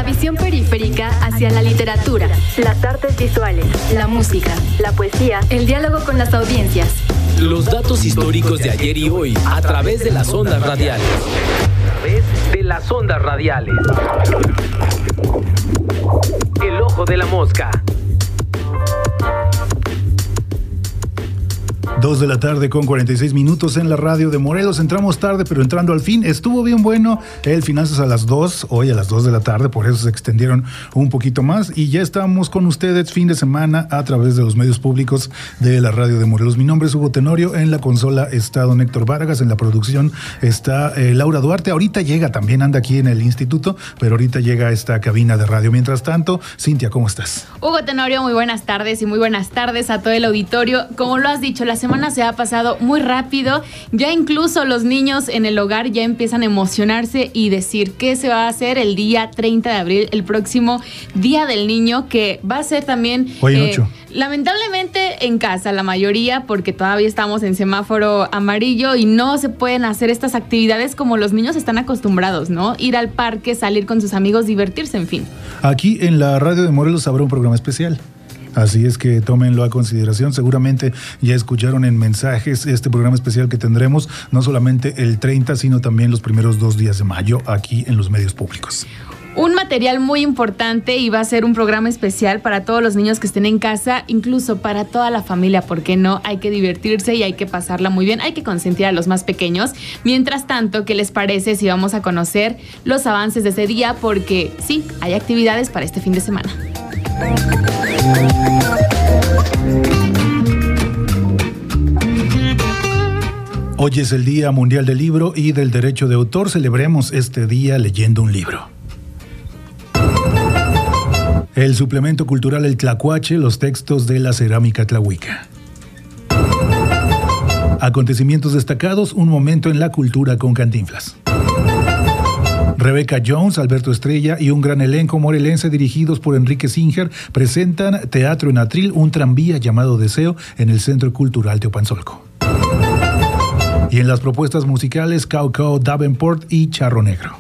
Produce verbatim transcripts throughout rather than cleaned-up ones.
visión periférica hacia la literatura, las artes visuales, la música, la poesía, el diálogo con las audiencias. Los datos históricos de ayer y hoy a través de las ondas radiales. A través de las ondas radiales. El ojo de la mosca. Dos de la tarde con cuarenta y seis minutos en la radio de Morelos. Entramos tarde, pero entrando al fin. Estuvo bien bueno el Finanzas a las dos, hoy a las dos de la tarde, por eso se extendieron un poquito más. Y ya estamos con ustedes fin de semana a través de los medios públicos de la radio de Morelos. Mi nombre es Hugo Tenorio, en la consola está don Héctor Vargas, en la producción está eh, Laura Duarte. Ahorita llega, también anda aquí en el instituto, pero ahorita llega a esta cabina de radio. Mientras tanto, Cintia, ¿cómo estás? Hugo Tenorio, muy buenas tardes y muy buenas tardes a todo el auditorio. Como lo has dicho, la semana se ha pasado muy rápido, ya incluso los niños en el hogar ya empiezan a emocionarse y decir qué se va a hacer el día treinta de abril, el próximo Día del Niño, que va a ser también hoy en ocho. Lamentablemente en casa, la mayoría, porque todavía estamos en semáforo amarillo y no se pueden hacer estas actividades como los niños están acostumbrados, ¿no? Ir al parque, salir con sus amigos, divertirse, en fin. Aquí en la radio de Morelos habrá un programa especial. Así es que tómenlo a consideración. Seguramente ya escucharon en mensajes este programa especial que tendremos no solamente el treinta, sino también los primeros dos días de mayo aquí en los medios públicos. Un material muy importante y va a ser un programa especial para todos los niños que estén en casa, incluso para toda la familia, ¿por qué no? Hay que divertirse y hay que pasarla muy bien, hay que consentir a los más pequeños. Mientras tanto, ¿qué les parece si vamos a conocer los avances de ese día? Porque sí, hay actividades para este fin de semana. Hoy es el Día Mundial del Libro y del Derecho de Autor. Celebremos este día leyendo un libro. El suplemento cultural El Tlacuache, los textos de la cerámica tlahuica. Acontecimientos destacados, un momento en la cultura con Cantinflas. Rebecca Jones, Alberto Estrella y un gran elenco morelense dirigidos por Enrique Singer presentan Teatro en Atril, un tranvía llamado Deseo en el Centro Cultural Teopanzolco. Y en las propuestas musicales, Cao Cao Davenport y Charro Negro.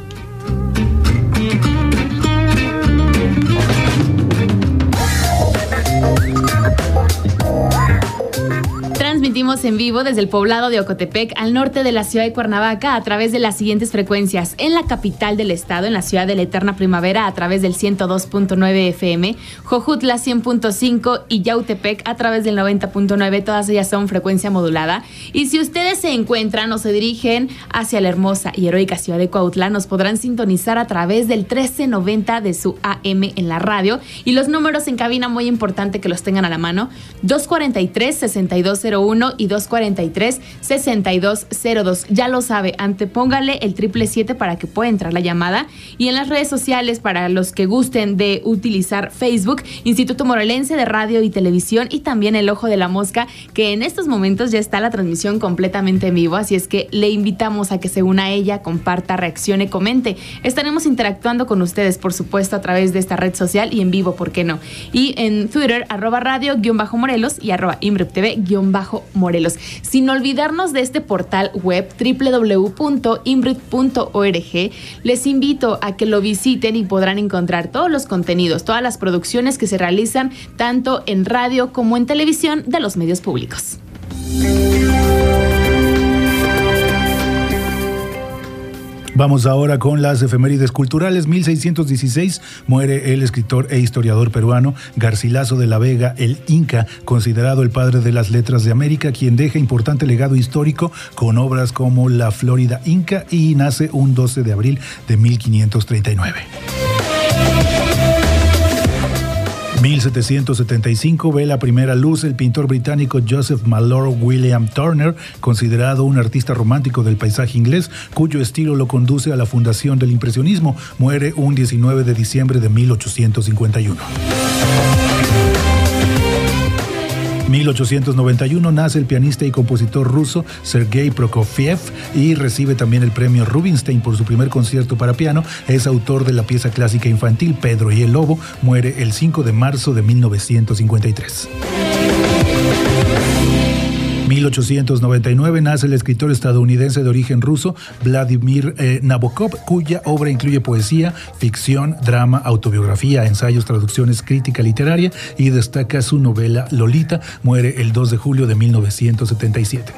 Transmitimos en vivo desde el poblado de Ocotepec al norte de la ciudad de Cuernavaca a través de las siguientes frecuencias: en la capital del estado, en la ciudad de la eterna primavera, a través del ciento dos punto nueve F M, Jojutla cien punto cinco y Yautepec a través del noventa punto nueve, todas ellas son frecuencia modulada. Y si ustedes se encuentran o se dirigen hacia la hermosa y heroica ciudad de Cuautla, nos podrán sintonizar a través del trece noventa de su A M en la radio, y los números en cabina, muy importante que los tengan a la mano: dos cuarenta y tres, sesenta y dos cero uno y dos cuarenta y tres, sesenta y dos cero dos. Ya lo sabe, antepóngale el triple siete para que pueda entrar la llamada. Y en las redes sociales, para los que gusten de utilizar Facebook, Instituto Morelense de Radio y Televisión, y también El Ojo de la Mosca, que en estos momentos ya está la transmisión completamente en vivo, así es que le invitamos a que se una a ella, comparta, reaccione, comente. Estaremos interactuando con ustedes, por supuesto, a través de esta red social y en vivo, ¿por qué no? Y en Twitter, arroba radio guión bajo Morelos y arroba IMREPTV guión bajo Morelos. Sin olvidarnos de este portal web doble u doble u doble u punto imrit punto org, les invito a que lo visiten y podrán encontrar todos los contenidos, todas las producciones que se realizan tanto en radio como en televisión de los medios públicos. Vamos ahora con las efemérides culturales. mil seiscientos dieciséis muere el escritor e historiador peruano Garcilaso de la Vega, el Inca, considerado el padre de las letras de América, quien deja importante legado histórico con obras como La Flórida Inca, y nace un doce de abril de mil quinientos treinta y nueve. mil setecientos setenta y cinco ve la primera luz el pintor británico Joseph Mallory William Turner, considerado un artista romántico del paisaje inglés, cuyo estilo lo conduce a la fundación del impresionismo. Muere un diecinueve de diciembre de mil ochocientos cincuenta y uno. mil ochocientos noventa y uno nace el pianista y compositor ruso Sergei Prokofiev y recibe también el premio Rubinstein por su primer concierto para piano. Es autor de la pieza clásica infantil Pedro y el Lobo. Muere el cinco de marzo de mil novecientos cincuenta y tres. mil ochocientos noventa y nueve nace el escritor estadounidense de origen ruso Vladimir eh, Nabokov, cuya obra incluye poesía, ficción, drama, autobiografía, ensayos, traducciones, crítica literaria y destaca su novela Lolita. Muere el dos de julio de mil novecientos setenta y siete.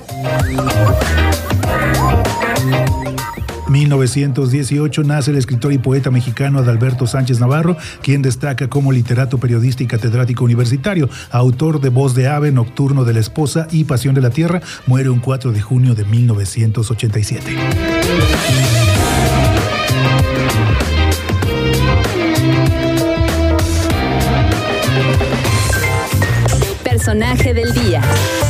mil novecientos dieciocho nace el escritor y poeta mexicano Adalberto Sánchez Navarro, quien destaca como literato, periodista y catedrático universitario, autor de Voz de Ave, Nocturno de la Esposa y Pasión de la Tierra. Muere un cuatro de junio de mil novecientos ochenta y siete. Personaje del día.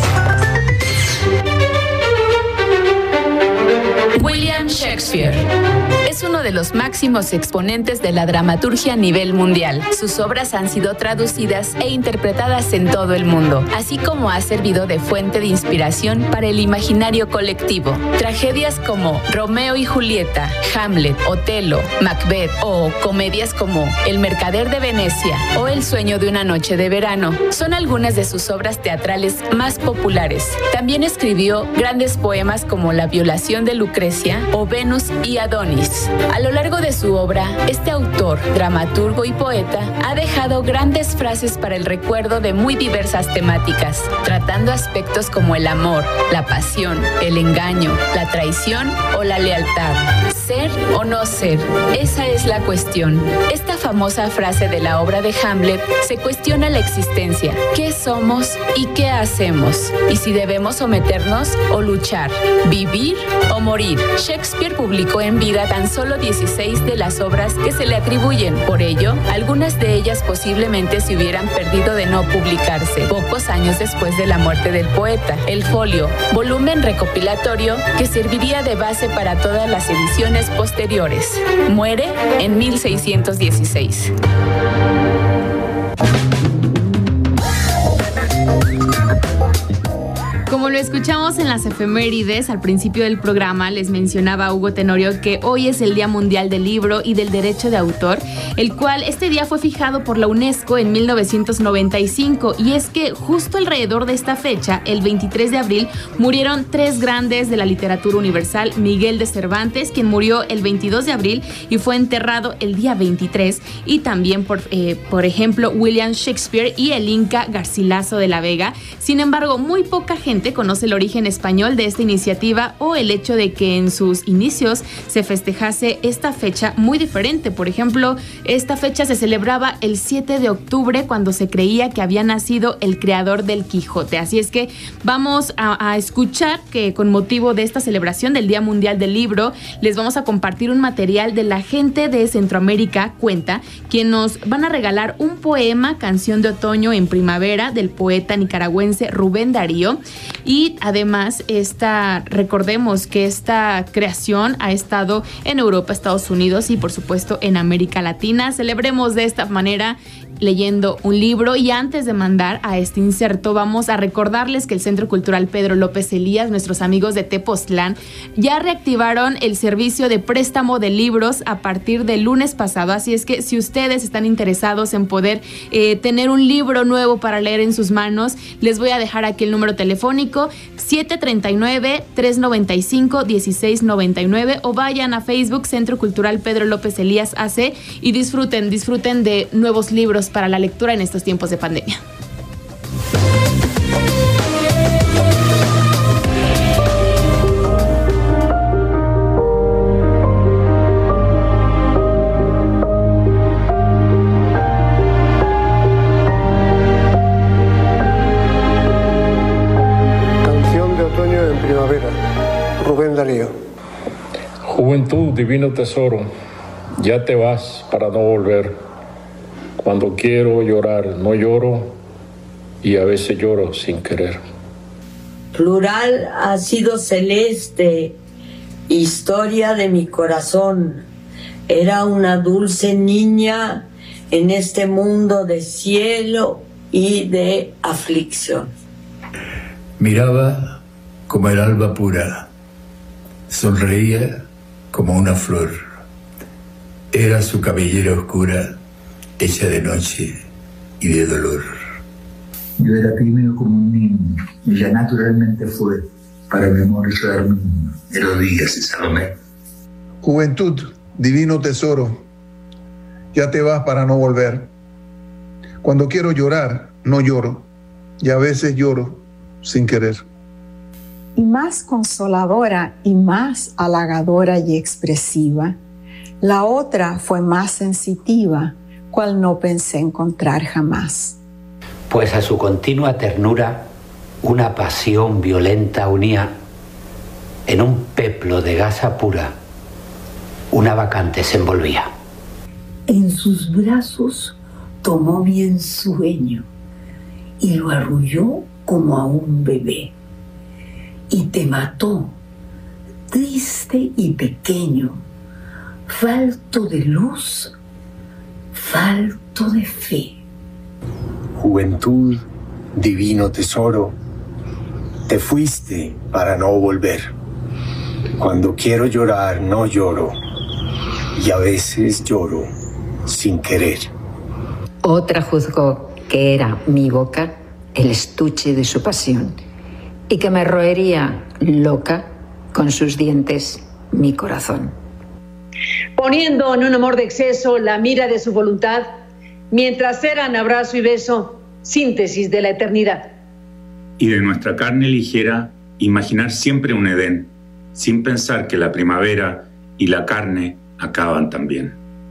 William Shakespeare es uno de los máximos exponentes de la dramaturgia a nivel mundial. Sus obras han sido traducidas e interpretadas en todo el mundo, así como ha servido de fuente de inspiración para el imaginario colectivo. Tragedias como Romeo y Julieta, Hamlet, Otelo, Macbeth o comedias como El mercader de Venecia o El sueño de una noche de verano son algunas de sus obras teatrales más populares. También escribió grandes poemas como La violación de Lucrecia o Venus y Adonis. A lo largo de su obra, este autor, dramaturgo y poeta ha dejado grandes frases para el recuerdo de muy diversas temáticas, tratando aspectos como el amor, la pasión, el engaño, la traición o la lealtad. ¿Ser o no ser? Esa es la cuestión. Esta famosa frase de la obra de Hamlet se cuestiona la existencia, qué somos y qué hacemos, y si debemos someternos o luchar, vivir o morir. Shakespeare publicó en vida tan solo dieciséis de las obras que se le atribuyen. Por ello, algunas de ellas posiblemente se hubieran perdido de no publicarse pocos años después de la muerte del poeta. El Folio, volumen recopilatorio que serviría de base para todas las ediciones posteriores. Muere en mil seiscientos dieciséis. Como lo escuchamos en las efemérides al principio del programa, les mencionaba Hugo Tenorio que hoy es el Día Mundial del Libro y del Derecho de Autor, el cual este día fue fijado por la UNESCO en mil novecientos noventa y cinco, y es que justo alrededor de esta fecha, el veintitrés de abril, murieron tres grandes de la literatura universal: Miguel de Cervantes, quien murió el veintidós de abril y fue enterrado el día veintitrés, y también por, eh, por ejemplo William Shakespeare y el Inca Garcilaso de la Vega. Sin embargo, muy poca gente conoce el origen español de esta iniciativa o el hecho de que en sus inicios se festejase esta fecha muy diferente. Por ejemplo, esta fecha se celebraba el siete de octubre, cuando se creía que había nacido el creador del Quijote. Así es que vamos a, a escuchar que con motivo de esta celebración del Día Mundial del Libro, les vamos a compartir un material de la gente de Centroamérica Cuenta, quien nos van a regalar un poema, Canción de Otoño en Primavera, del poeta nicaragüense Rubén Darío. Y además, esta, recordemos que esta creación ha estado en Europa, Estados Unidos y por supuesto en América Latina. Celebremos de esta manera leyendo un libro. Y antes de mandar a este inserto, vamos a recordarles que el Centro Cultural Pedro López Elías, nuestros amigos de Tepoztlán, ya reactivaron el servicio de préstamo de libros a partir del lunes pasado. Así es que si ustedes están interesados en poder eh, tener un libro nuevo para leer en sus manos, les voy a dejar aquí el número telefónico siete tres nueve, tres nueve cinco, uno seis nueve nueve, o vayan a Facebook Centro Cultural Pedro López Elías A C y disfruten, disfruten de nuevos libros para la lectura en estos tiempos de pandemia. Canción de Otoño en Primavera, Rubén Darío. Juventud, divino tesoro, ya te vas para no volver. Cuando quiero llorar, no lloro, y a veces lloro sin querer. Plural ha sido celeste, historia de mi corazón. Era una dulce niña en este mundo de cielo y de aflicción. Miraba como el alba pura, sonreía como una flor. Era su cabellera oscura, hecha de noche y de dolor. Yo era tímido como un niño, y ya naturalmente fue para mi amor eterno Herodías y Salomé. Juventud, divino tesoro, ya te vas para no volver. Cuando quiero llorar, no lloro, y a veces lloro sin querer. Y más consoladora y más halagadora y expresiva, la otra fue más sensitiva, cual no pensé encontrar jamás. Pues a su continua ternura una pasión violenta unía. En un peplo de gasa pura una bacante se envolvía. En sus brazos tomó mi ensueño y lo arrulló como a un bebé. Y te mató, triste y pequeño, falto de luz, falto de fe. Juventud, divino tesoro, te fuiste para no volver. Cuando quiero llorar, no lloro, y a veces lloro sin querer. Otra juzgó que era mi boca el estuche de su pasión, y que me roería loca con sus dientes mi corazón. Poniendo en un amor de exceso la mira de su voluntad, mientras eran abrazo y beso, síntesis de la eternidad. Y de nuestra carne ligera, imaginar siempre un Edén, sin pensar que la primavera y la carne acaban también.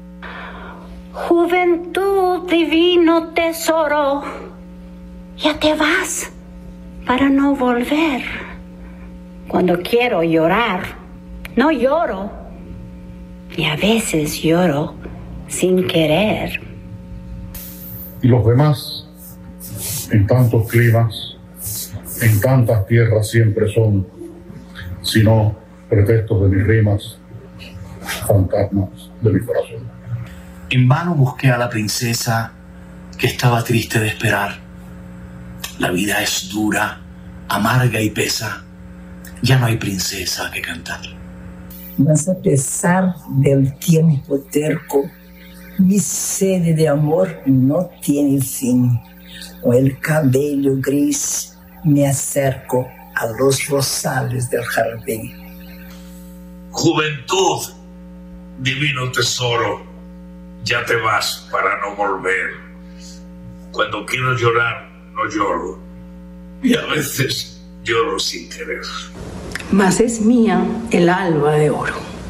Juventud, divino tesoro, ya te vas para no volver. Cuando quiero llorar, no lloro, y a veces lloro sin querer. Y los demás, en tantos climas, en tantas tierras siempre son, sino pretextos de mis rimas, fantasmas de mi corazón. En vano busqué a la princesa que estaba triste de esperar. La vida es dura, amarga y pesa. Ya no hay princesa que cantar. Mas a pesar del tiempo terco, mi sede de amor no tiene fin. Con el cabello gris me acerco a los rosales del jardín. Juventud, divino tesoro, ya te vas para no volver. Cuando quiero llorar, no lloro, y a veces lloro sin querer. Mas es mía el alba de oro.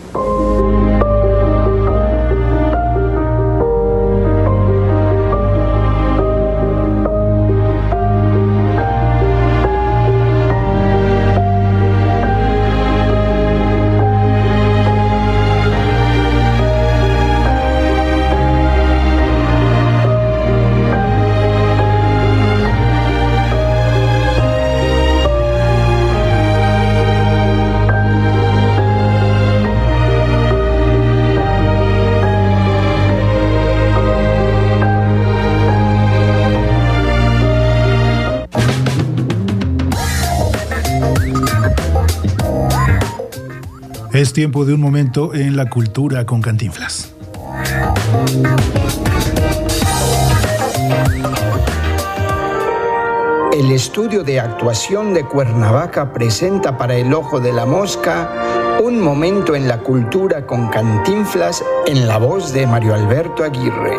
Es tiempo de un momento en la cultura con Cantinflas. El estudio de actuación de Cuernavaca presenta para el ojo de la mosca un momento en la cultura con Cantinflas en la voz de Mario Alberto Aguirre.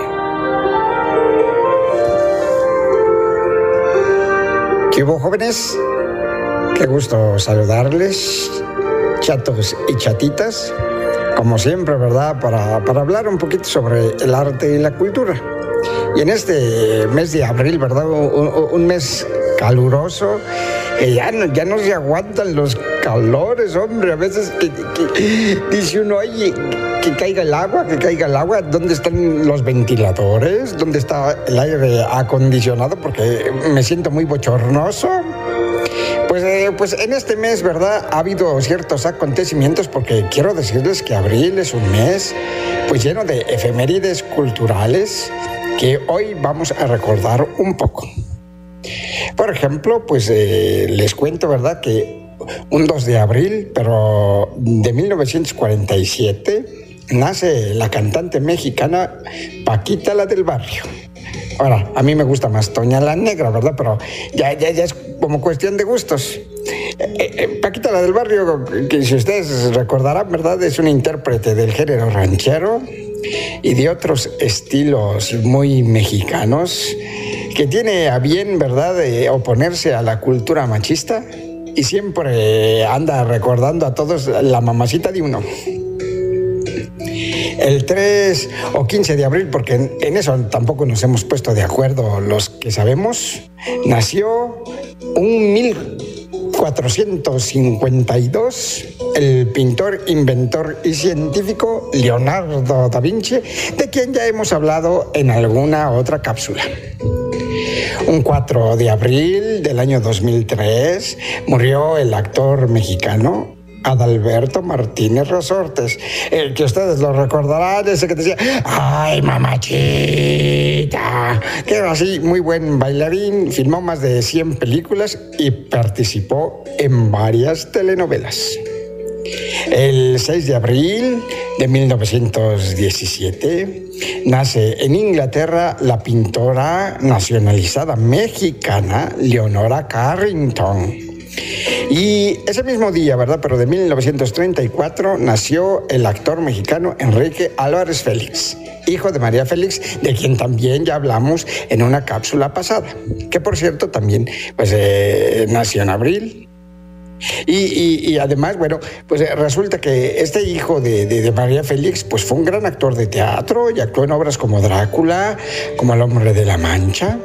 ¿Qué hubo, jóvenes? Qué gusto saludarles, chatos y chatitas, como siempre, ¿verdad? Para, para hablar un poquito sobre el arte y la cultura. Y en este mes de abril, ¿verdad? Un, un mes caluroso, eh, ya, no, ya no se aguantan los calores, hombre. A veces que, que, dice uno, oye, que caiga el agua, que caiga el agua. ¿Dónde están los ventiladores? ¿Dónde está el aire acondicionado? Porque me siento muy bochornoso. Pues, eh, pues en este mes, ¿verdad? Ha habido ciertos acontecimientos, porque quiero decirles que abril es un mes pues lleno de efemérides culturales que hoy vamos a recordar un poco. Por ejemplo, pues eh, les cuento, ¿verdad?, que un dos de abril, pero de mil novecientos cuarenta y siete, nace la cantante mexicana Paquita la del Barrio. Ahora, a mí me gusta más Toña la Negra, ¿verdad? Pero ya, ya, ya es como cuestión de gustos. Eh, eh, Paquita la del Barrio, que si ustedes recordarán, ¿verdad? Es una intérprete del género ranchero y de otros estilos muy mexicanos, que tiene a bien, ¿verdad?, de oponerse a la cultura machista y siempre anda recordando a todos la mamacita de uno. El tres o quince de abril, porque en, en eso tampoco nos hemos puesto de acuerdo los que sabemos, nació un mil cuatrocientos cincuenta y dos el pintor, inventor y científico Leonardo da Vinci, de quien ya hemos hablado en alguna otra cápsula. Un cuatro de abril del año dos mil tres murió el actor mexicano Adalberto Martínez Resortes, el que ustedes lo recordarán, ese que decía ¡ay, mamachita! Que era así, muy buen bailarín, filmó más de cien películas y participó en varias telenovelas. El seis de abril de mil novecientos diecisiete nace en Inglaterra la pintora nacionalizada mexicana Leonora Carrington. Y ese mismo día, ¿verdad?, pero de mil novecientos treinta y cuatro, nació el actor mexicano Enrique Álvarez Félix, hijo de María Félix, de quien también ya hablamos en una cápsula pasada, que por cierto también pues, eh, nació en abril. Y, y, y además, bueno, pues eh, resulta que este hijo de, de, de María Félix pues fue un gran actor de teatro y actuó en obras como Drácula, como El Hombre de la Mancha,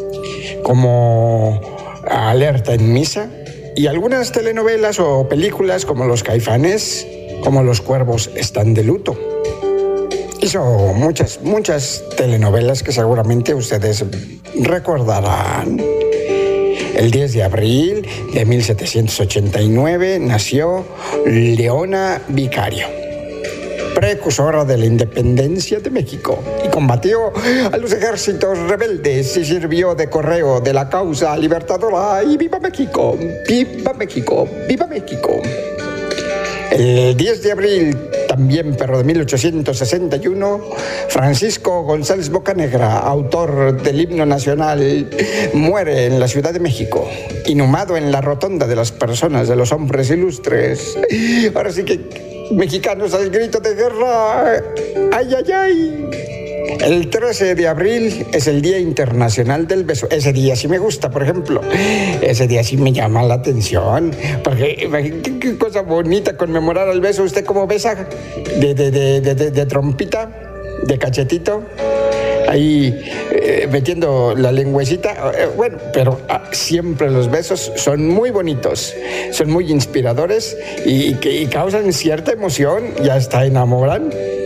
como Alerta en Misa, y algunas telenovelas o películas como Los Caifanes, como Los Cuervos están de luto. Hizo muchas, muchas telenovelas que seguramente ustedes recordarán. El diez de abril de mil setecientos ochenta y nueve nació Leona Vicario, precursora de la independencia de México, y combatió a los ejércitos rebeldes y sirvió de correo de la causa libertadora. ¡Y viva México! ¡Viva México! ¡Viva México! El diez de abril, también pero de mil ochocientos sesenta y uno, Francisco González Bocanegra, autor del himno nacional, muere en la Ciudad de México, inhumado en la rotonda de las personas, de los hombres ilustres. Ahora sí que mexicanos al grito de guerra. ¡Ay, ay, ay! El trece de abril es el Día Internacional del Beso. Ese día sí me gusta, por ejemplo. Ese día sí me llama la atención. Porque qué, qué cosa bonita conmemorar el beso. ¿Usted cómo besa? ¿De, de, de, de, de, de trompita? ¿De cachetito? Ahí eh, metiendo la lengüecita. Eh, bueno, pero ah, siempre los besos son muy bonitos. Son muy inspiradores y, y, y causan cierta emoción y hasta enamoran.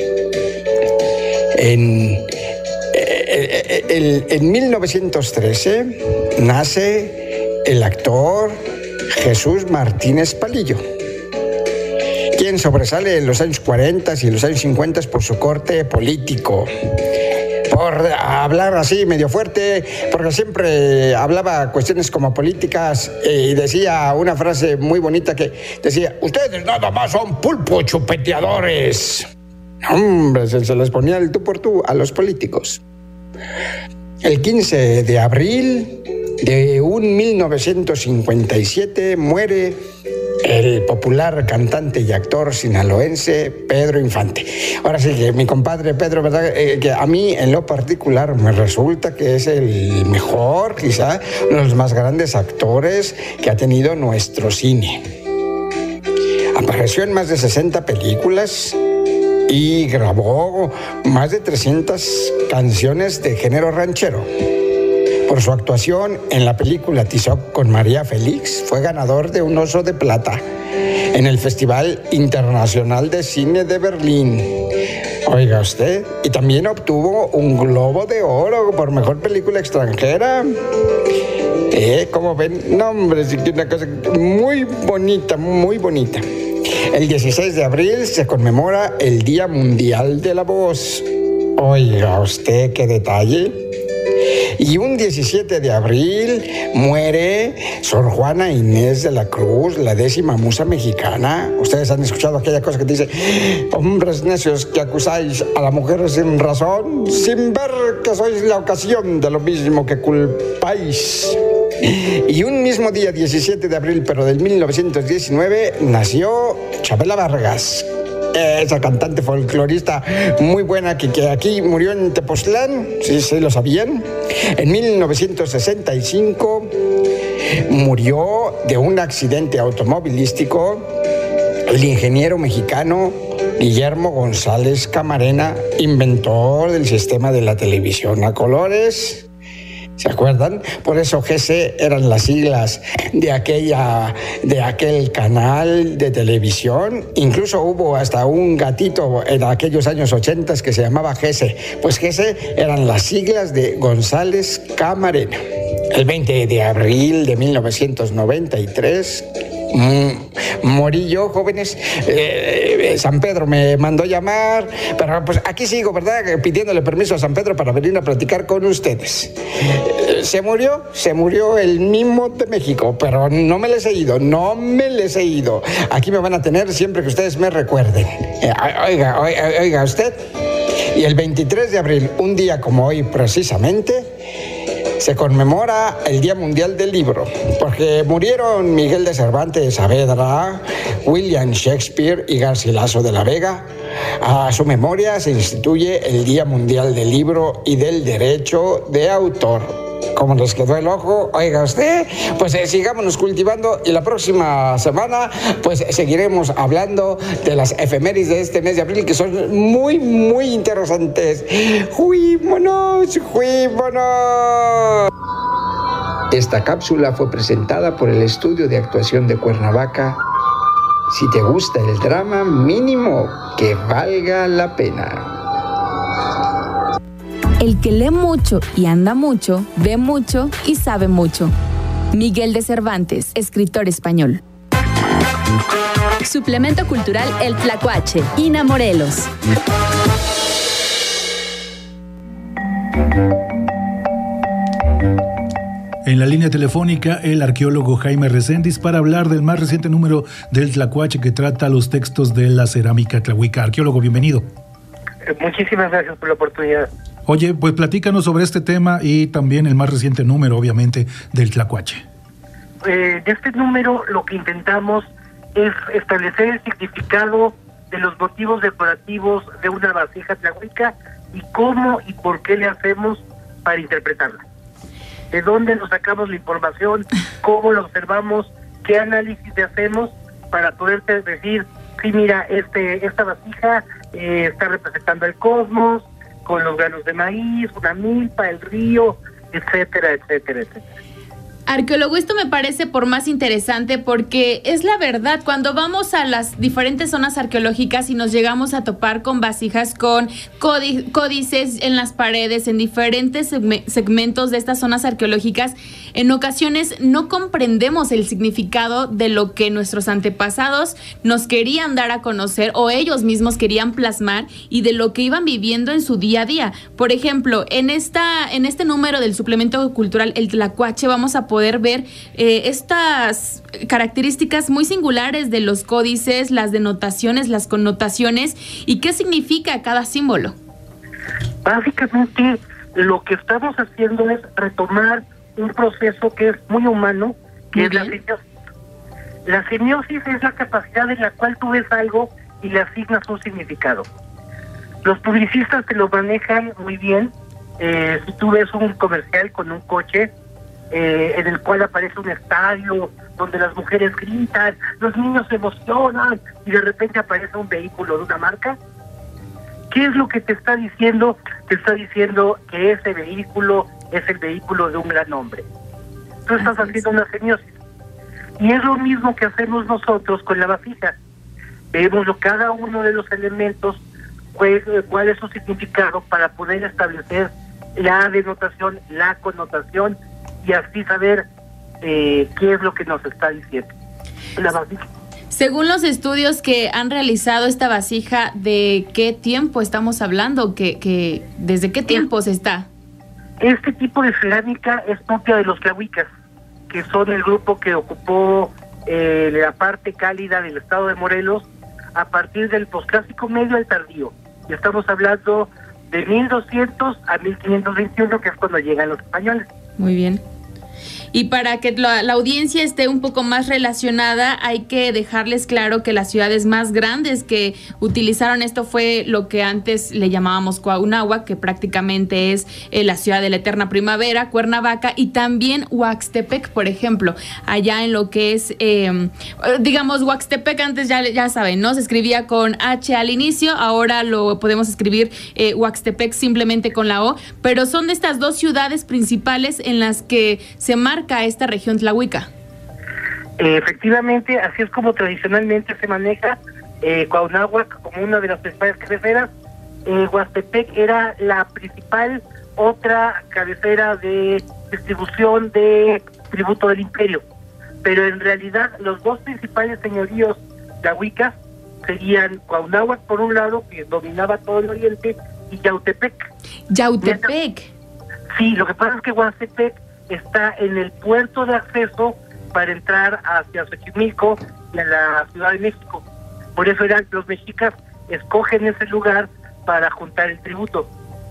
En, eh, el, en mil novecientos trece nace el actor Jesús Martínez Palillo, quien sobresale en los años cuarenta y los años cincuenta por su corte político, por hablar así medio fuerte, porque siempre hablaba cuestiones como políticas y decía una frase muy bonita que decía: ustedes nada más son pulpos chupeteadores. Hombre, se, se les ponía el tú por tú a los políticos. El quince de abril de un mil novecientos cincuenta y siete muere el popular cantante y actor sinaloense Pedro Infante. Ahora sí que mi compadre Pedro, ¿verdad? Eh, que a mí en lo particular me resulta que es el mejor, quizá uno de los más grandes actores que ha tenido nuestro cine. Apareció en más de sesenta películas y grabó más de trescientas canciones de género ranchero. Por su actuación en la película Tizoc con María Félix, fue ganador de un Oso de Plata en el Festival Internacional de Cine de Berlín. Oiga usted, y también obtuvo un Globo de Oro por mejor película extranjera. Eh, como ven, no, hombre, sí que una cosa muy bonita, muy bonita. El dieciséis de abril se conmemora el Día Mundial de la Voz. Oiga usted, qué detalle. Y un diecisiete de abril muere Sor Juana Inés de la Cruz, la décima musa mexicana. Ustedes han escuchado aquella cosa que dice: hombres necios que acusáis a la mujer sin razón, sin ver que sois la ocasión de lo mismo que culpáis. Y un mismo día, diecisiete de abril, pero del mil novecientos diecinueve, nació Chabela Vargas, esa cantante folclorista muy buena que, que aquí murió en Tepoztlán, si sí, sí, lo sabían. En mil novecientos sesenta y cinco murió de un accidente automovilístico el ingeniero mexicano Guillermo González Camarena, inventor del sistema de la televisión a colores. ¿Se acuerdan? Por eso G C eran las siglas de aquella, de aquel canal de televisión. Incluso hubo hasta un gatito en aquellos años ochenta que se llamaba G C. Pues G C eran las siglas de González Camarena. El veinte de abril de mil novecientos noventa y tres... Mm, morí yo, jóvenes. eh, San Pedro me mandó llamar, pero pues aquí sigo, ¿verdad? Pidiéndole permiso a San Pedro para venir a platicar con ustedes. eh, Se murió, se murió el Mimo de México, pero no me les he ido, no me les he ido. Aquí me van a tener siempre que ustedes me recuerden. eh, Oiga, oiga, oiga usted. Y el veintitrés de abril, un día como hoy precisamente, se conmemora el Día Mundial del Libro, porque murieron Miguel de Cervantes Saavedra, William Shakespeare y Garcilaso de la Vega. A su memoria se instituye el Día Mundial del Libro y del Derecho de Autor. ¿Cómo les quedó el ojo? Oiga usted, pues eh, sigámonos cultivando y la próxima semana pues seguiremos hablando de las efemérides de este mes de abril, que son muy, muy interesantes. ¡Juímonos! ¡Juímonos! Esta cápsula fue presentada por el Estudio de Actuación de Cuernavaca. Si te gusta el drama, mínimo que valga la pena. El que lee mucho y anda mucho, ve mucho y sabe mucho. Miguel de Cervantes, escritor español. Suplemento Cultural El Tlacuache, Ina Morelos. En la línea telefónica, el arqueólogo Jaime Reséndiz para hablar del más reciente número del Tlacuache que trata los textos de la cerámica tlahuica. Arqueólogo, bienvenido. Muchísimas gracias por la oportunidad. Oye, pues platícanos sobre este tema y también el más reciente número, obviamente, del Tlacuache. Eh, de este número lo que intentamos es establecer el significado de los motivos decorativos de una vasija tlahuica y cómo y por qué le hacemos para interpretarla. De dónde nos sacamos la información, cómo lo observamos, qué análisis le hacemos para poder decir, sí, mira, este esta vasija eh, está representando el cosmos, con los granos de maíz, una milpa, el río, etcétera, etcétera, etcétera. Arqueólogo, esto me parece por más interesante porque es la verdad. Cuando vamos a las diferentes zonas arqueológicas y nos llegamos a topar con vasijas con códices en las paredes, en diferentes segmentos de estas zonas arqueológicas, en ocasiones no comprendemos el significado de lo que nuestros antepasados nos querían dar a conocer o ellos mismos querían plasmar y de lo que iban viviendo en su día a día. Por ejemplo, en esta en este número del suplemento cultural El Tlacuache vamos a poder poder ver eh, estas características muy singulares de los códices, las denotaciones, las connotaciones y qué significa cada símbolo. Básicamente lo que estamos haciendo es retomar un proceso que es muy humano, que muy es bien. la semiosis. La semiosis es la capacidad en la cual tú ves algo y le asignas un significado. Los publicistas te lo manejan muy bien. Eh, si tú ves un comercial con un coche, Eh, en el cual aparece un estadio donde las mujeres gritan, los niños se emocionan y de repente aparece un vehículo de una marca. ¿Qué es lo que te está diciendo? Te está diciendo que ese vehículo es el vehículo de un gran hombre. Tú estás haciendo una semiosis. Y es lo mismo que hacemos nosotros con la vasija. Vemos cada uno de los elementos, cuál, cuál es su significado para poder establecer la denotación, la connotación y así saber eh, qué es lo que nos está diciendo la vasija. Según los estudios que han realizado esta vasija, ¿de qué tiempo estamos hablando? ¿Que, que, ¿Desde qué tiempo se está? Este tipo de cerámica es propia de los tlahuicas, que son el grupo que ocupó eh, la parte cálida del estado de Morelos a partir del posclásico medio al tardío. Y estamos hablando de mil doscientos a mil quinientos veintiuno, que es cuando llegan los españoles. Muy bien. Y para que la, la audiencia esté un poco más relacionada, hay que dejarles claro que las ciudades más grandes que utilizaron esto fue lo que antes le llamábamos Cuauhnáhuac, que prácticamente es eh, la ciudad de la eterna primavera, Cuernavaca, y también Huaxtepec, por ejemplo, allá en lo que es, eh, digamos, Huaxtepec antes ya, ya saben, ¿no? Se escribía con H al inicio, ahora lo podemos escribir eh, Huaxtepec simplemente con la O, pero son de estas dos ciudades principales en las que se marca a esta región tlahuica. Eh, efectivamente, así es como tradicionalmente se maneja eh, Cuauhnáhuac como una de las principales cabeceras. Eh, Huastepec era la principal otra cabecera de distribución de tributo del imperio, pero en realidad los dos principales señoríos tlahuicas serían Cuauhnáhuac por un lado, que dominaba todo el oriente, y Yautepec. Yautepec. Sí, lo que pasa es que Huastepec está en el puerto de acceso para entrar hacia Xochimilco y a la Ciudad de México. Por eso eran los mexicas escogen ese lugar para juntar el tributo.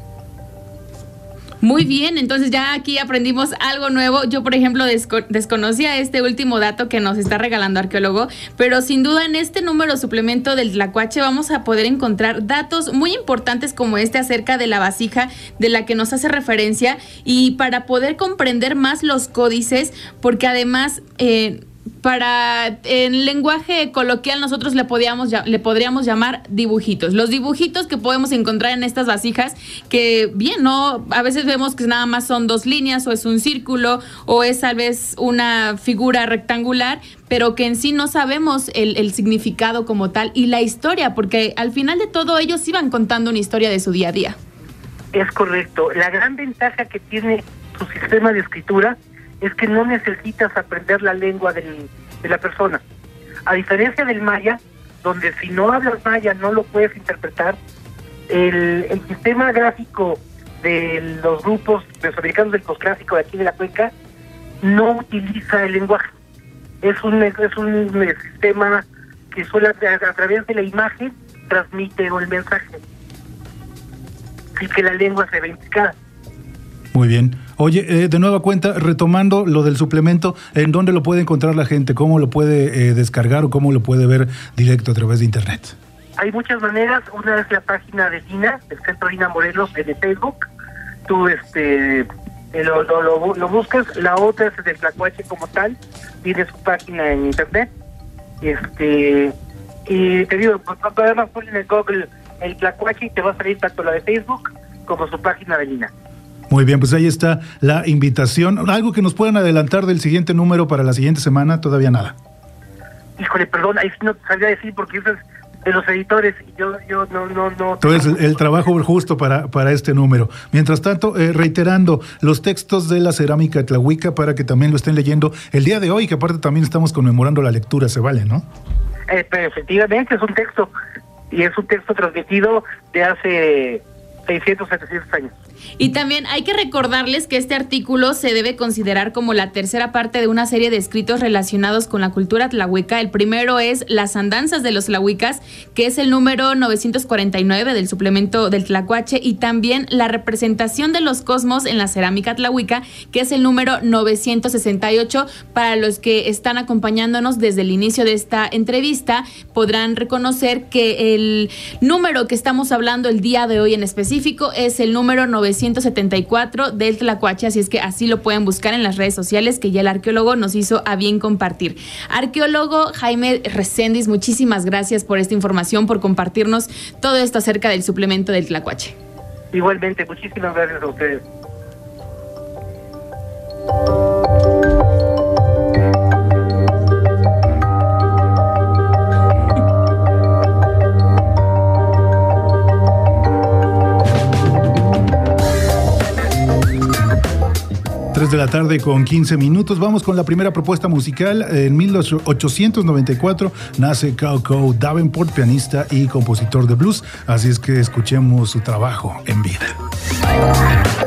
Muy bien, entonces ya aquí aprendimos algo nuevo. Yo, por ejemplo, desco- desconocía este último dato que nos está regalando Arqueólogo, pero sin duda en este número suplemento del Tlacuache vamos a poder encontrar datos muy importantes como este acerca de la vasija de la que nos hace referencia, y para poder comprender más los códices, porque además... Eh, Para en lenguaje coloquial nosotros le podíamos le podríamos llamar dibujitos. Los dibujitos que podemos encontrar en estas vasijas, que bien, no, a veces vemos que nada más son dos líneas, o es un círculo, o es tal vez una figura rectangular, pero que en sí no sabemos el, el significado como tal y la historia, porque al final de todo ellos iban contando una historia de su día a día. Es correcto. La gran ventaja que tiene su sistema de escritura es que no necesitas aprender la lengua del, de la persona. A diferencia del maya, donde si no hablas maya no lo puedes interpretar, el, el sistema gráfico de los grupos mesoamericanos del posclásico de aquí de la cuenca no utiliza el lenguaje. Es un, es un sistema que solo a, a través de la imagen transmite el mensaje. Así que la lengua se ve indicada. Muy bien. Oye, eh, de nueva cuenta, retomando lo del suplemento, ¿en dónde lo puede encontrar la gente? ¿Cómo lo puede eh, descargar o cómo lo puede ver directo a través de internet? Hay muchas maneras. Una es la página de Lina, del Centro Lina Morelos, en Facebook. Tú este lo, lo, lo, lo buscas. La otra es del Tlacuache como tal. Tiene su página en internet. Este y te digo, además pon en el Google el Tlacuache y te va a salir tanto la de Facebook como su página de Lina. Muy bien, pues ahí está la invitación. ¿Algo que nos puedan adelantar del siguiente número para la siguiente semana? Todavía nada. Híjole, perdón, ahí sí no te sabría decir porque eso es de los editores y yo, yo no, no, no. Entonces, el, el trabajo justo para, para este número. Mientras tanto, eh, reiterando los textos de la cerámica tlahuica para que también lo estén leyendo el día de hoy, que aparte también estamos conmemorando la lectura, se vale, ¿no? Eh, pero efectivamente es un texto, y es un texto transmitido de hace seiscientos, setecientos años. Y también hay que recordarles que este artículo se debe considerar como la tercera parte de una serie de escritos relacionados con la cultura tlahuica. El primero es Las andanzas de los tlahuicas, que es el número novecientos cuarenta y nueve del suplemento del Tlacuache, y también La representación de los cosmos en la cerámica tlahuica, que es el número novecientos sesenta y ocho. Para los que están acompañándonos desde el inicio de esta entrevista, podrán reconocer que el número que estamos hablando el día de hoy en específico es el número novecientos setenta y cuatro del Tlacuache, así es que así lo pueden buscar en las redes sociales que ya el arqueólogo nos hizo a bien compartir. Arqueólogo Jaime Reséndiz, muchísimas gracias por esta información, por compartirnos todo esto acerca del suplemento del Tlacuache. Igualmente, muchísimas gracias a ustedes. tres de la tarde con quince minutos. Vamos con la primera propuesta musical. En mil ochocientos noventa y cuatro nace Cao Cao Davenport, pianista y compositor de blues. Así es que escuchemos su trabajo en vida.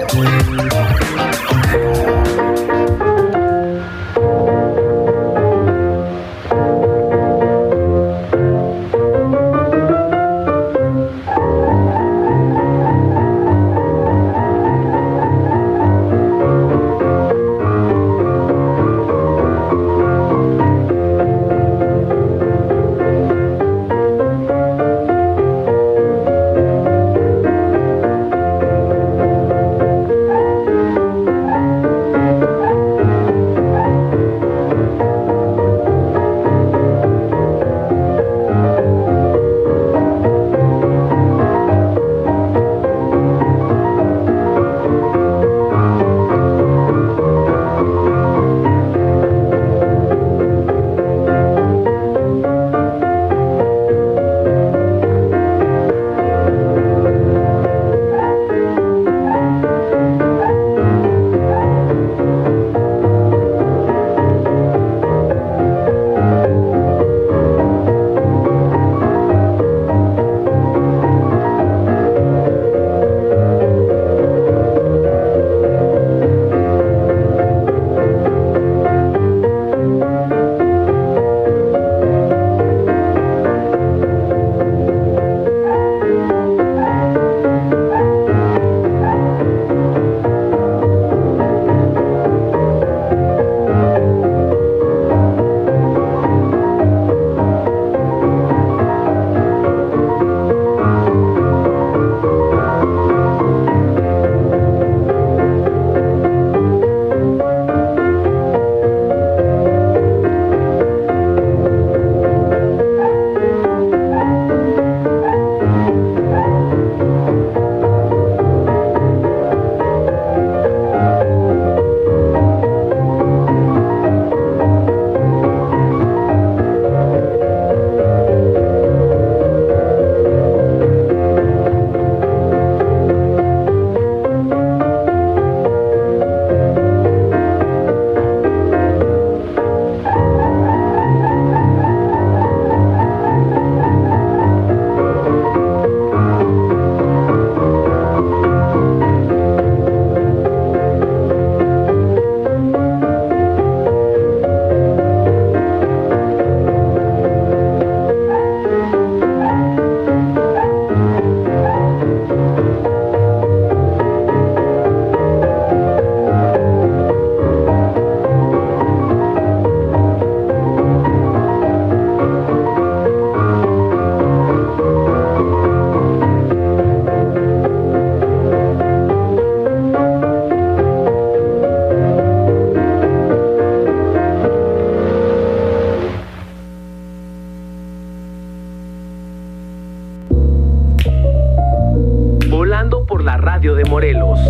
radio de Morelos.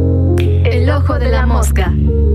El ojo de la mosca.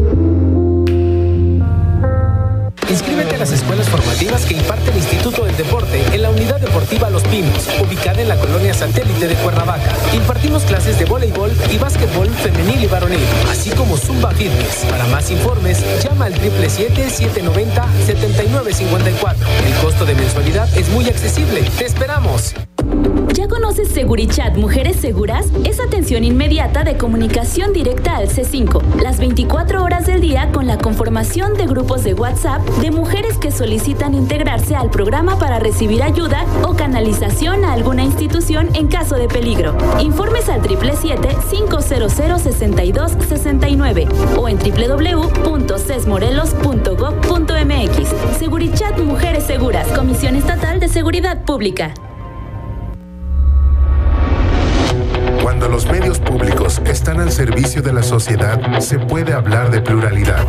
Inscríbete a las escuelas formativas que imparte el Instituto del Deporte en la Unidad Deportiva Los Pinos, ubicada en la colonia Satélite de Cuernavaca. Impartimos clases de voleibol y básquetbol femenil y varonil, así como Zumba Fitness. Para más informes, llama al siete siete siete, siete nueve cero, siete nueve cinco cuatro. El costo de mensualidad es muy accesible. ¡Te esperamos! ¿Ya conoces Segurichat Mujeres Seguras? Es atención inmediata de comunicación directa al C cinco, las veinticuatro horas del día, con la conformación de grupos de WhatsApp de mujeres que solicitan integrarse al programa para recibir ayuda o canalización a alguna institución en caso de peligro. Informes al siete siete siete, cinco cero cero, seis dos seis nueve o en doble u doble u doble u punto ces morelos punto gob punto m x. Segurichat Mujeres Seguras, Comisión Estatal de Seguridad Pública. Cuando los medios públicos están al servicio de la sociedad, se puede hablar de pluralidad.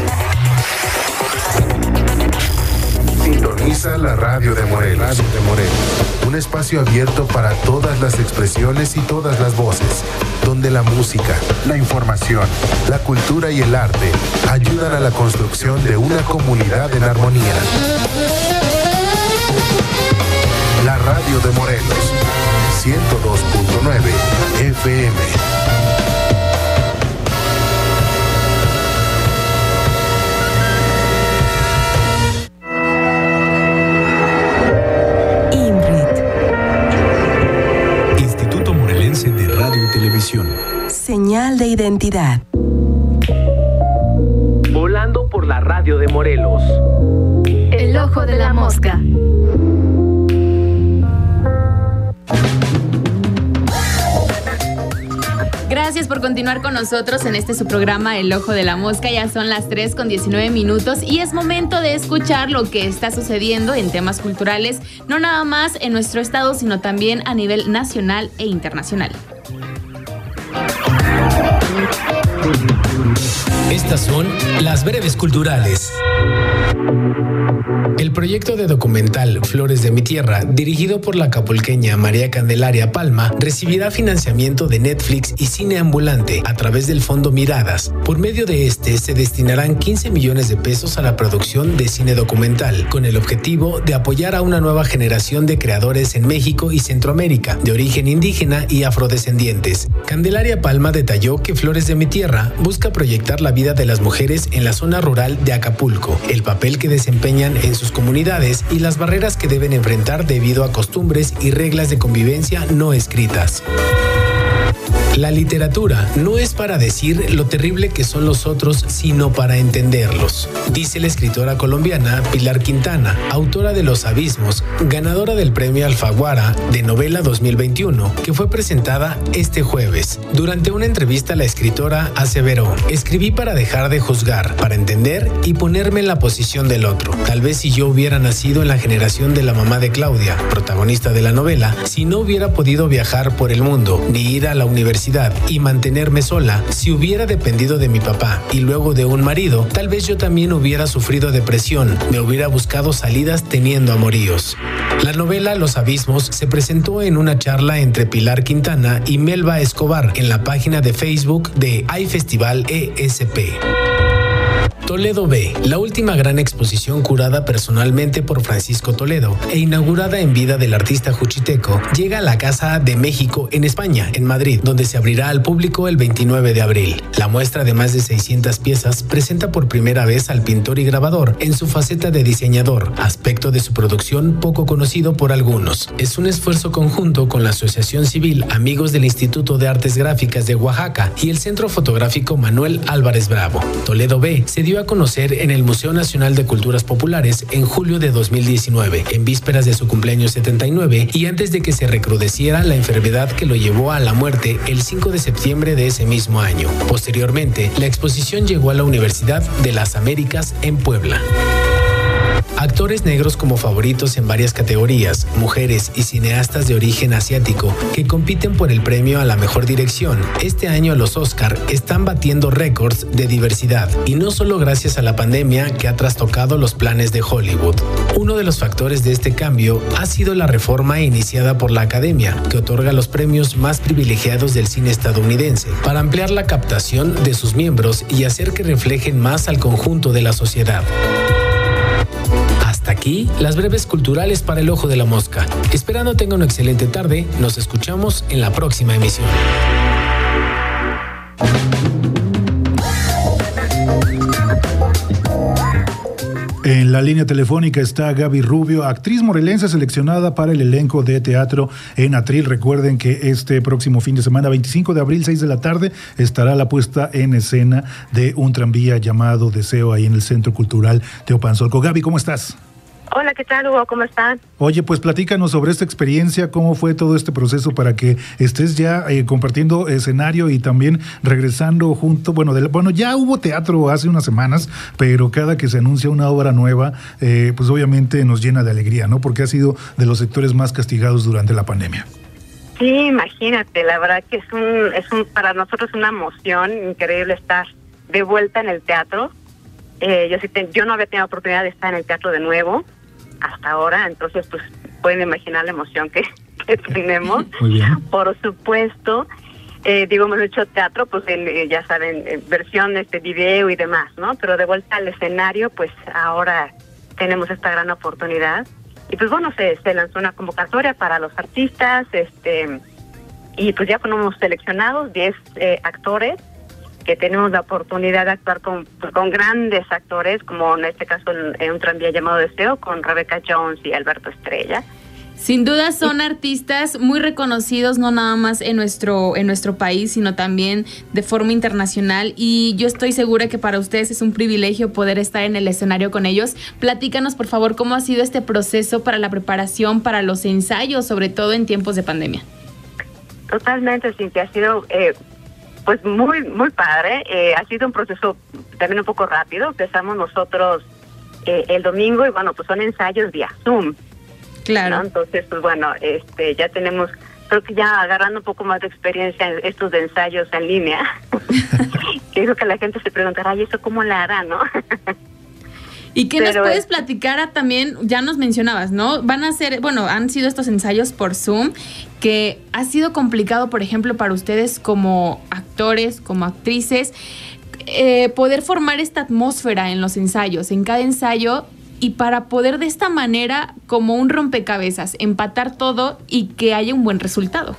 Sintoniza la radio de Morelos. de Morelos. Un espacio abierto para todas las expresiones y todas las voces, donde la música, la información, la cultura y el arte ayudan a la construcción de una comunidad en armonía. La radio de Morelos. ciento dos punto nueve F M. INRED. Instituto Morelense de Radio y Televisión. señal de identidad. Volando por la radio de Morelos. El ojo de la mosca. Gracias por continuar con nosotros en este su programa El Ojo de la Mosca. Ya son las tres con diecinueve minutos y es momento de escuchar lo que está sucediendo en temas culturales, no nada más en nuestro estado, sino también a nivel nacional e internacional. Estas son las breves culturales. El proyecto de documental Flores de mi Tierra, dirigido por la acapulqueña María Candelaria Palma, recibirá financiamiento de Netflix y Cine Ambulante a través del Fondo Miradas. Por medio de este se destinarán quince millones de pesos a la producción de cine documental, con el objetivo de apoyar a una nueva generación de creadores en México y Centroamérica, de origen indígena y afrodescendientes. Candelaria Palma detalló que Flores de mi Tierra busca proyectar la vida de las mujeres en la zona rural de Acapulco, el papel que desempeñan en sus comunidades y las barreras que deben enfrentar debido a costumbres y reglas de convivencia no escritas. La literatura no es para decir lo terrible que son los otros, sino para entenderlos, dice la escritora colombiana Pilar Quintana, autora de Los Abismos, ganadora del Premio Alfaguara de Novela dos mil veintiuno, que fue presentada este jueves. Durante una entrevista, la escritora aseveró: escribí para dejar de juzgar, para entender y ponerme en la posición del otro. Tal vez si yo hubiera nacido en la generación de la mamá de Claudia, protagonista de la novela, si no hubiera podido viajar por el mundo, ni ir a la universidad y mantenerme sola, si hubiera dependido de mi papá y luego de un marido, tal vez yo también hubiera sufrido depresión, me hubiera buscado salidas teniendo amoríos. La novela Los Abismos se presentó en una charla entre Pilar Quintana y Melba Escobar en la página de Facebook de iFestival E S P. Toledo B, la última gran exposición curada personalmente por Francisco Toledo e inaugurada en vida del artista juchiteco, llega a la Casa de México en España, en Madrid, donde se abrirá al público el veintinueve de abril. La muestra de más de seiscientas piezas presenta por primera vez al pintor y grabador en su faceta de diseñador, aspecto de su producción poco conocido por algunos. Es un esfuerzo conjunto con la Asociación Civil Amigos del Instituto de Artes Gráficas de Oaxaca y el Centro Fotográfico Manuel Álvarez Bravo. Toledo B se dio a conocer en el Museo Nacional de Culturas Populares en julio de dos mil diecinueve, en vísperas de su cumpleaños setenta y nueve y antes de que se recrudeciera la enfermedad que lo llevó a la muerte el cinco de septiembre de ese mismo año. Posteriormente, la exposición llegó a la Universidad de las Américas en Puebla. Actores negros como favoritos en varias categorías, mujeres y cineastas de origen asiático que compiten por el premio a la mejor dirección. Este año los Oscar están batiendo récords de diversidad y no solo gracias a la pandemia que ha trastocado los planes de Hollywood. Uno de los factores de este cambio ha sido la reforma iniciada por la Academia, que otorga los premios más privilegiados del cine estadounidense para ampliar la captación de sus miembros y hacer que reflejen más al conjunto de la sociedad. Hasta aquí las breves culturales para el Ojo de la Mosca. Esperando tenga una excelente tarde, nos escuchamos en la próxima emisión. En la línea telefónica está Gaby Rubio, actriz morelense seleccionada para el elenco de teatro en Atril. Recuerden que este próximo fin de semana, veinticinco de abril, seis de la tarde, estará la puesta en escena de un tranvía llamado Deseo ahí en el Centro Cultural Teopanzolco. Gaby, ¿cómo estás? Hola, ¿qué tal, Hugo? ¿Cómo están? Oye, pues platícanos sobre esta experiencia, cómo fue todo este proceso para que estés ya eh, compartiendo escenario y también regresando junto, bueno, de, bueno, ya hubo teatro hace unas semanas, pero cada que se anuncia una obra nueva, eh, pues obviamente nos llena de alegría, ¿no? Porque ha sido de los sectores más castigados durante la pandemia. Sí, imagínate, la verdad que es un, es un, para nosotros una emoción increíble estar de vuelta en el teatro. Eh, yo sí te, yo no había tenido oportunidad de estar en el teatro de nuevo hasta ahora, entonces pues pueden imaginar la emoción que, que tenemos. Muy bien. Por supuesto, eh, digo, hemos hecho teatro, pues en, eh, ya saben, en versiones de video y demás, ¿no? Pero de vuelta al escenario, pues ahora tenemos esta gran oportunidad. Y pues bueno, se, se lanzó una convocatoria para los artistas, este y pues ya fuimos seleccionados diez eh, actores que tenemos la oportunidad de actuar con, con grandes actores, como en este caso en, en un tranvía llamado Deseo, con Rebecca Jones y Alberto Estrella. Sin duda son artistas muy reconocidos, no nada más en nuestro, en nuestro país, sino también de forma internacional, y yo estoy segura que para ustedes es un privilegio poder estar en el escenario con ellos. Platícanos, por favor, cómo ha sido este proceso para la preparación, para los ensayos, sobre todo en tiempos de pandemia. Totalmente, Cintia, ha sido eh, pues muy, muy padre. Eh, ha sido un proceso también un poco rápido. Empezamos nosotros eh, el domingo y bueno, pues son ensayos vía Zoom. Claro. ¿No? Entonces, pues bueno, este, ya tenemos, creo que ya agarrando un poco más de experiencia en estos de ensayos en línea. Creo que la gente se preguntará, ¿y eso cómo la hará, no? ¿Y qué Pero nos puedes es... platicar a también? Ya nos mencionabas, ¿no? Van a ser, bueno, han sido estos ensayos por Zoom, que ha sido complicado, por ejemplo, para ustedes como actores, como actrices, eh, poder formar esta atmósfera en los ensayos, en cada ensayo, y para poder de esta manera, como un rompecabezas, empatar todo y que haya un buen resultado.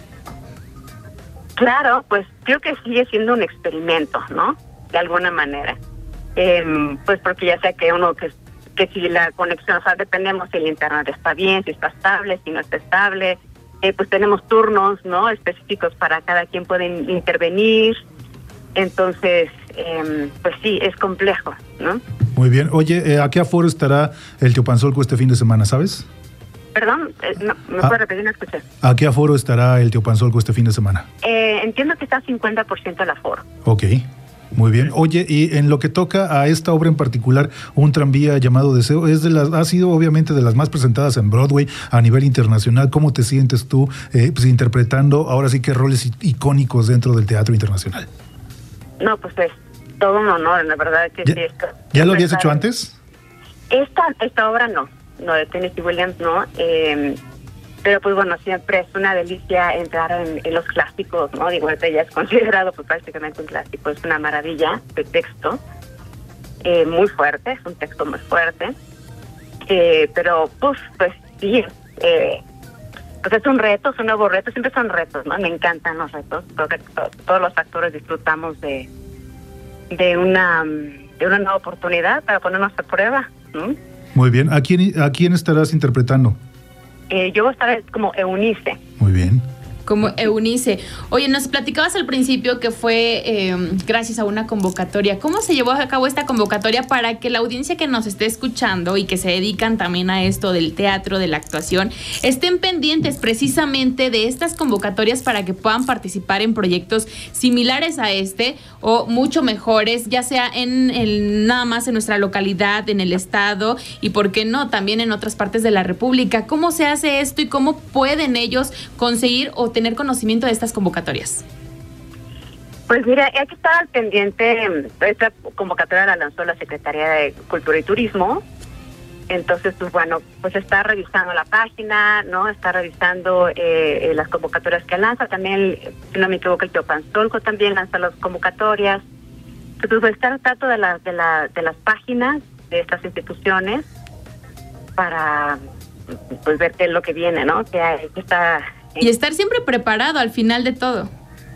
Claro, pues creo que sigue siendo un experimento, ¿no? De alguna manera. Eh, pues porque ya sea que uno, que, que si la conexión, o sea, dependemos si el internet está bien, si está estable, si no está estable, eh, pues tenemos turnos, ¿no? Específicos para cada quien pueden intervenir. Entonces, eh, pues sí, es complejo, ¿no? Muy bien. Oye, eh, ¿a qué aforo estará el Teopanzolco este fin de semana, sabes? Perdón, eh, no, ¿me Ah. puede repetir? No escuché. ¿A qué aforo estará el Teopanzolco este fin de semana? Eh, entiendo que está cincuenta por ciento el aforo. Ok, muy bien. Oye, y en lo que toca a esta obra en particular, Un tranvía llamado Deseo, es de las, ha sido obviamente de las más presentadas en Broadway a nivel internacional. ¿Cómo te sientes tú eh, pues, interpretando ahora sí que roles icónicos dentro del teatro internacional? No, pues es todo un honor, la verdad que ¿Ya, sí. Esto, ¿ya lo habías hecho antes? Esta, esta obra no, no, de Tennessee Williams no, eh, pero pues bueno, siempre es una delicia entrar en, en los clásicos, ¿no? Digo, ahorita ya es considerado pues prácticamente un clásico, es una maravilla de texto, eh, muy fuerte, es un texto muy fuerte, eh, pero pues, pues sí, eh, pues es un reto, es un nuevo reto, siempre son retos, ¿no? Me encantan los retos, creo que to- todos los actores disfrutamos de, de una, de una nueva oportunidad para ponernos a prueba, ¿no? Muy bien. ¿A quién, a quién estarás interpretando? Eh, yo voy a estar como Eunice. Muy bien. Como Eunice. Oye, nos platicabas al principio que fue eh, gracias a una convocatoria. ¿Cómo se llevó a cabo esta convocatoria para que la audiencia que nos esté escuchando y que se dedican también a esto del teatro, de la actuación, estén pendientes precisamente de estas convocatorias para que puedan participar en proyectos similares a este o mucho mejores, ya sea en el, nada más en nuestra localidad, en el estado y, por qué no, también en otras partes de la República? ¿Cómo se hace esto y cómo pueden ellos conseguir o tener conocimiento de estas convocatorias? Pues mira, hay que estar al pendiente. Esta convocatoria la lanzó la Secretaría de Cultura y Turismo. Entonces, pues bueno, pues está revisando la página, ¿no? Está revisando eh, las convocatorias que lanza. También, si no me equivoco, el Teopanzolco también lanza las convocatorias. Entonces, pues estar al tanto de, la, de, la, de las páginas de estas instituciones para pues ver qué es lo que viene, ¿no? Que, hay, que está... Y estar siempre preparado al final de todo.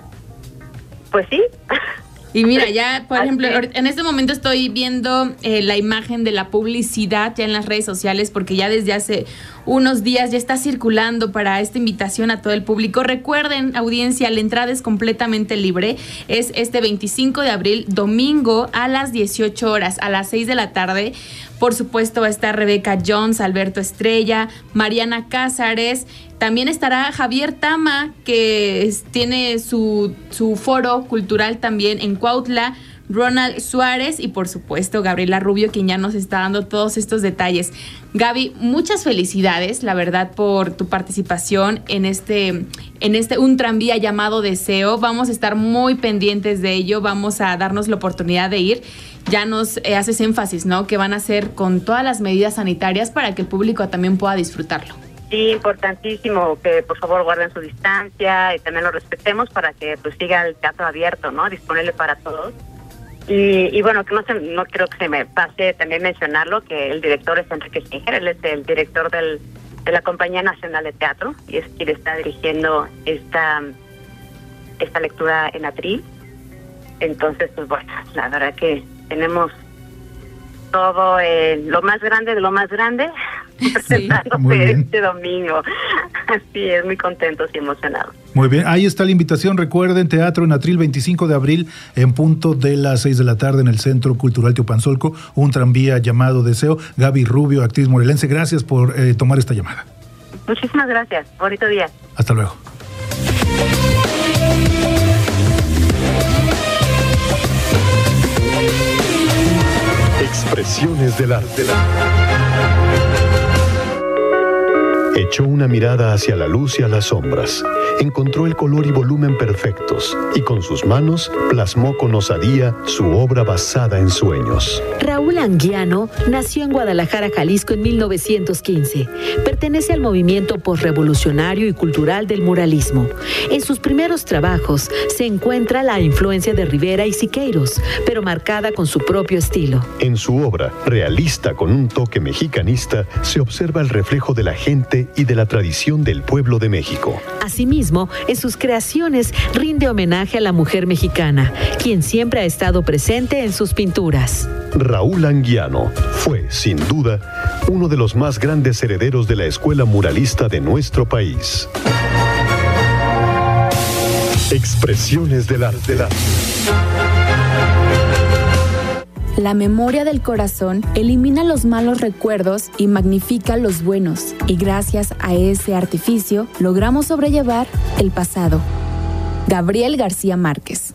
Pues sí. Y mira, ya, por ejemplo, en este momento estoy viendo eh, la imagen de la publicidad ya en las redes sociales, porque ya desde hace unos días ya está circulando para esta invitación a todo el público. Recuerden, audiencia, la entrada es completamente libre. Es este veinticinco de abril, domingo, a las dieciocho horas, a las seis de la tarde. Por supuesto va a estar Rebeca Jones, Alberto Estrella, Mariana Cázares. También estará Javier Tama, que es, tiene su, su foro cultural también en Cuautla, Ronald Suárez y por supuesto Gabriela Rubio, quien ya nos está dando todos estos detalles. Gaby, muchas felicidades, la verdad, por tu participación en este, en este Un tranvía llamado Deseo. Vamos a estar muy pendientes de ello, vamos a darnos la oportunidad de ir. Ya nos eh, haces énfasis, ¿no? Que van a ser con todas las medidas sanitarias para que el público también pueda disfrutarlo. Sí, importantísimo que por favor guarden su distancia y también lo respetemos para que pues siga el teatro abierto, ¿no? Disponible para todos. Y, y bueno, que no se, no creo que se me pase también mencionarlo, que el director es Enrique Singer, él es el director del, de la Compañía Nacional de Teatro y es quien está dirigiendo esta, esta lectura en atril. Entonces, pues bueno, la verdad que tenemos todo eh, lo más grande de lo más grande presentándose este domingo. Así es, muy contentos y emocionados. Muy bien, ahí está la invitación. Recuerden, Teatro en Atril, veinticinco de abril, en punto de las seis de la tarde en el Centro Cultural Teopanzolco, un tranvía llamado Deseo. Gaby Rubio, actriz morelense, gracias por eh, tomar esta llamada. Muchísimas gracias. Bonito día. Hasta luego. Expresiones del arte. Echó una mirada hacia la luz y a las sombras. Encontró el color y volumen perfectos y con sus manos plasmó con osadía su obra basada en sueños. Raúl Anguiano nació en Guadalajara, Jalisco en mil novecientos quince. Pertenece al movimiento posrevolucionario y cultural del muralismo. En sus primeros trabajos se encuentra la influencia de Rivera y Siqueiros, pero marcada con su propio estilo. En su obra, realista con un toque mexicanista, se observa el reflejo de la gente y de la tradición del pueblo de México. Asimismo, en sus creaciones rinde homenaje a la mujer mexicana, quien siempre ha estado presente en sus pinturas. Raúl Anguiano fue, sin duda, uno de los más grandes herederos de la escuela muralista de nuestro país. Expresiones del arte. La memoria del corazón elimina los malos recuerdos y magnifica los buenos, y gracias a ese artificio logramos sobrellevar el pasado. Gabriel García Márquez.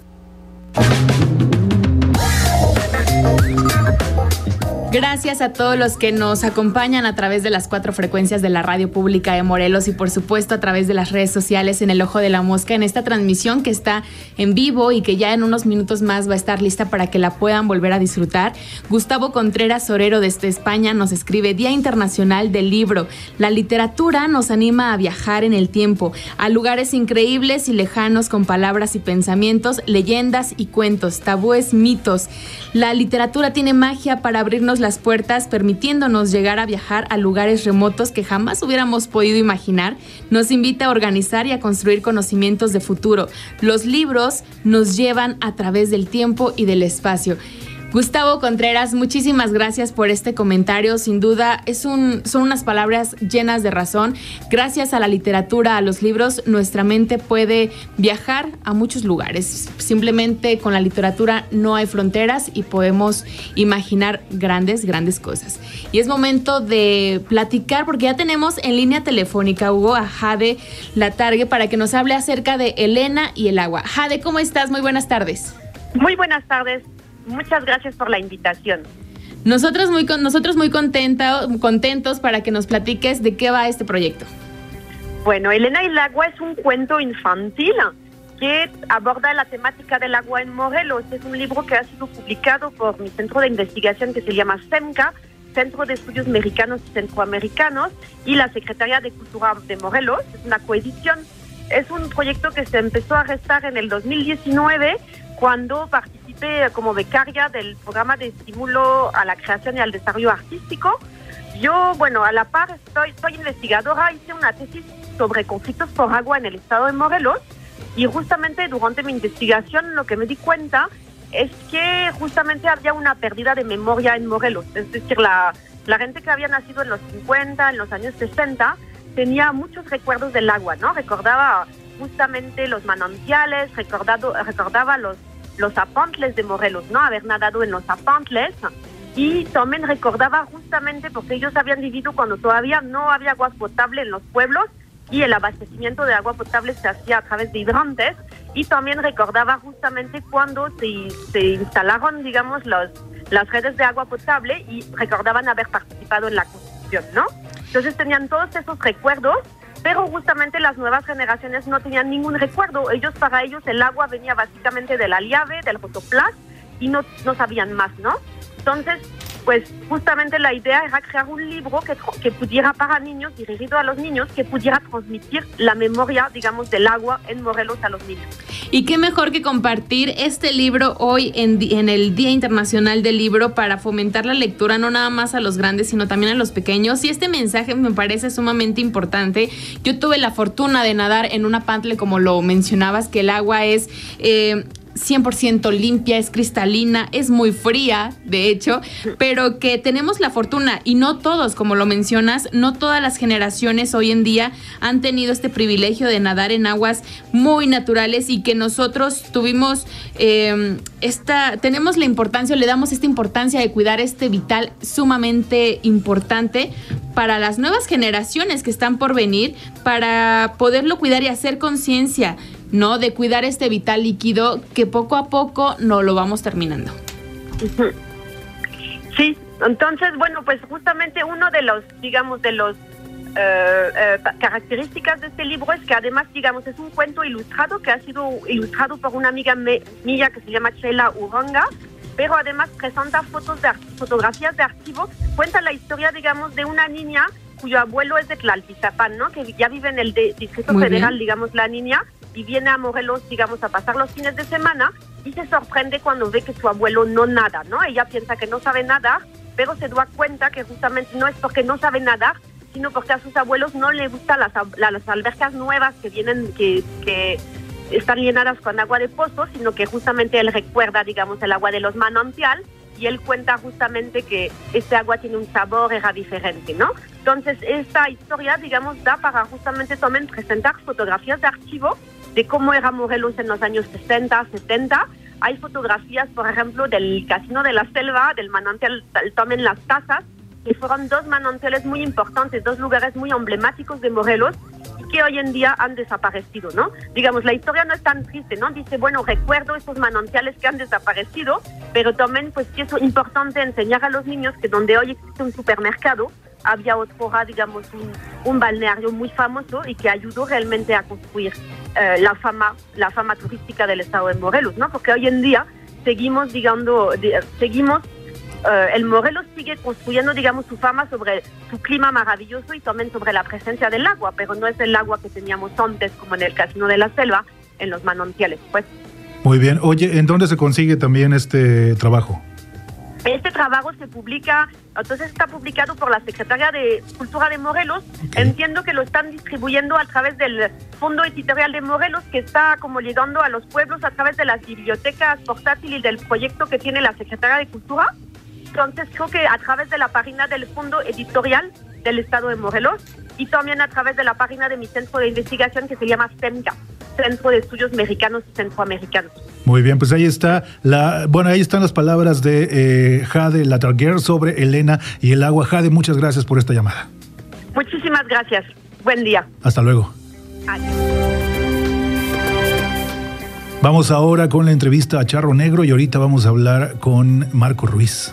Gracias a todos los que nos acompañan a través de las cuatro frecuencias de la radio pública de Morelos y por supuesto a través de las redes sociales en El Ojo de la Mosca en esta transmisión que está en vivo y que ya en unos minutos más va a estar lista para que la puedan volver a disfrutar. Gustavo Contreras Sorero desde España nos escribe: Día Internacional del Libro. La literatura nos anima a viajar en el tiempo, a lugares increíbles y lejanos con palabras y pensamientos, leyendas y cuentos, tabúes, mitos. La literatura tiene magia para abrirnos las puertas, permitiéndonos llegar a viajar a lugares remotos que jamás hubiéramos podido imaginar. Nos invita a organizar y a construir conocimientos de futuro. Los libros nos llevan a través del tiempo y del espacio. Gustavo Contreras, muchísimas gracias por este comentario. Sin duda, es un, son unas palabras llenas de razón. Gracias a la literatura, a los libros, nuestra mente puede viajar a muchos lugares. Simplemente con la literatura no hay fronteras y podemos imaginar grandes, grandes cosas. Y es momento de platicar, porque ya tenemos en línea telefónica, Hugo, a Jade Latargue para que nos hable acerca de Elena y el agua. Jade, ¿cómo estás? Muy buenas tardes. Muy buenas tardes. Muchas gracias por la invitación. Nosotros muy, nosotros muy contenta, contentos para que nos platiques de qué va este proyecto. Bueno, Elena y el agua es un cuento infantil que aborda la temática del agua en Morelos. Es un libro que ha sido publicado por mi centro de investigación que se llama CEMCA, Centro de Estudios Mexicanos y Centroamericanos, y la Secretaría de Cultura de Morelos. Es una coedición. Es un proyecto que se empezó a gestar en el dos mil diecinueve, cuando participé como becaria del programa de estímulo a la creación y al desarrollo artístico. Yo, bueno, a la par estoy, soy investigadora, hice una tesis sobre conflictos por agua en el estado de Morelos, y justamente durante mi investigación lo que me di cuenta es que justamente había una pérdida de memoria en Morelos. Es decir, la, la gente que había nacido en los cincuenta, en los años sesenta, tenía muchos recuerdos del agua, ¿no? Recordaba justamente los manantiales, recordado, recordaba los los apantles de Morelos, ¿no? Haber nadado en los apantles, y también recordaba justamente porque ellos habían vivido cuando todavía no había agua potable en los pueblos y el abastecimiento de agua potable se hacía a través de hidrantes, y también recordaba justamente cuando se, se instalaron, digamos, los, las redes de agua potable, y recordaban haber participado en la construcción, ¿no? Entonces tenían todos esos recuerdos, pero justamente las nuevas generaciones no tenían ningún recuerdo. Ellos, para ellos, el agua venía básicamente de la llave, del rotoplas, y no, no sabían más, ¿no? Entonces, pues justamente la idea era crear un libro que, que pudiera para niños, dirigido a los niños, que pudiera transmitir la memoria, digamos, del agua en Morelos a los niños. Y qué mejor que compartir este libro hoy en, en el Día Internacional del Libro para fomentar la lectura, no nada más a los grandes, sino también a los pequeños. Y este mensaje me parece sumamente importante. Yo tuve la fortuna de nadar en una pantle, como lo mencionabas, que el agua es... Eh, cien por ciento limpia, es cristalina, es muy fría, de hecho, pero que tenemos la fortuna, y no todos, como lo mencionas, no todas las generaciones hoy en día han tenido este privilegio de nadar en aguas muy naturales, y que nosotros tuvimos eh, esta, tenemos la importancia, le damos esta importancia de cuidar este vital sumamente importante para las nuevas generaciones que están por venir, para poderlo cuidar y hacer conciencia, ¿no? De cuidar este vital líquido que poco a poco no lo vamos terminando. Sí, entonces, bueno, pues justamente uno de los, digamos, de los eh, eh, características de este libro es que además, digamos, es un cuento ilustrado que ha sido ilustrado por una amiga me, mía que se llama Sheila Uronga, pero además presenta fotos de, fotografías de archivo, cuenta la historia, digamos, de una niña cuyo abuelo es de Tlaltizapán, ¿no? Que ya vive en el de, Distrito Muy Federal, bien. digamos, la niña, y viene a Morelos, digamos, a pasar los fines de semana, y se sorprende cuando ve que su abuelo no nada, ¿no? Ella piensa que no sabe nadar, pero se da cuenta que justamente no es porque no sabe nadar, sino porque a sus abuelos no les gustan las, las albercas nuevas que vienen, que... que están llenadas con agua de pozo, sino que justamente él recuerda, digamos, el agua de los manantial, y él cuenta justamente que este agua tiene un sabor, era diferente, ¿no? Entonces, esta historia, digamos, da para justamente también presentar fotografías de archivo de cómo era Morelos en los años sesenta, setenta. Hay fotografías, por ejemplo, del Casino de la Selva, del manantial Tomen las Tazas, que fueron dos manantiales muy importantes, dos lugares muy emblemáticos de Morelos, que hoy en día han desaparecido, ¿no? Digamos, la historia no es tan triste, ¿no? Dice, bueno, recuerdo estos manantiales que han desaparecido, pero también, pues, sí es importante enseñar a los niños que donde hoy existe un supermercado, había otro, digamos, un, un balneario muy famoso y que ayudó realmente a construir eh, la fama, la fama turística del estado de Morelos, ¿no? Porque hoy en día seguimos, digamos, de, seguimos Uh, el Morelos sigue construyendo, digamos, su fama sobre su clima maravilloso y también sobre la presencia del agua, pero no es el agua que teníamos antes, como en el Casino de la Selva, en los manantiales, pues. Muy bien. Oye, ¿en dónde se consigue también este trabajo? Este trabajo se publica, entonces está publicado por la Secretaría de Cultura de Morelos. Okay. Entiendo que lo están distribuyendo a través del Fondo Editorial de Morelos, que está como llegando a los pueblos a través de las bibliotecas portátiles y del proyecto que tiene la Secretaría de Cultura. Entonces creo que a través de la página del Fondo Editorial del Estado de Morelos y también a través de la página de mi centro de investigación que se llama CEMCA, Centro de Estudios Mexicanos y Centroamericanos. Muy bien, pues ahí está la, bueno, ahí están las palabras de eh, Jade Latarguer sobre Elena y el agua. Jade, muchas gracias por esta llamada. Muchísimas gracias. Buen día. Hasta luego. Adiós. Vamos ahora con la entrevista a Charro Negro y ahorita vamos a hablar con Marco Ruiz.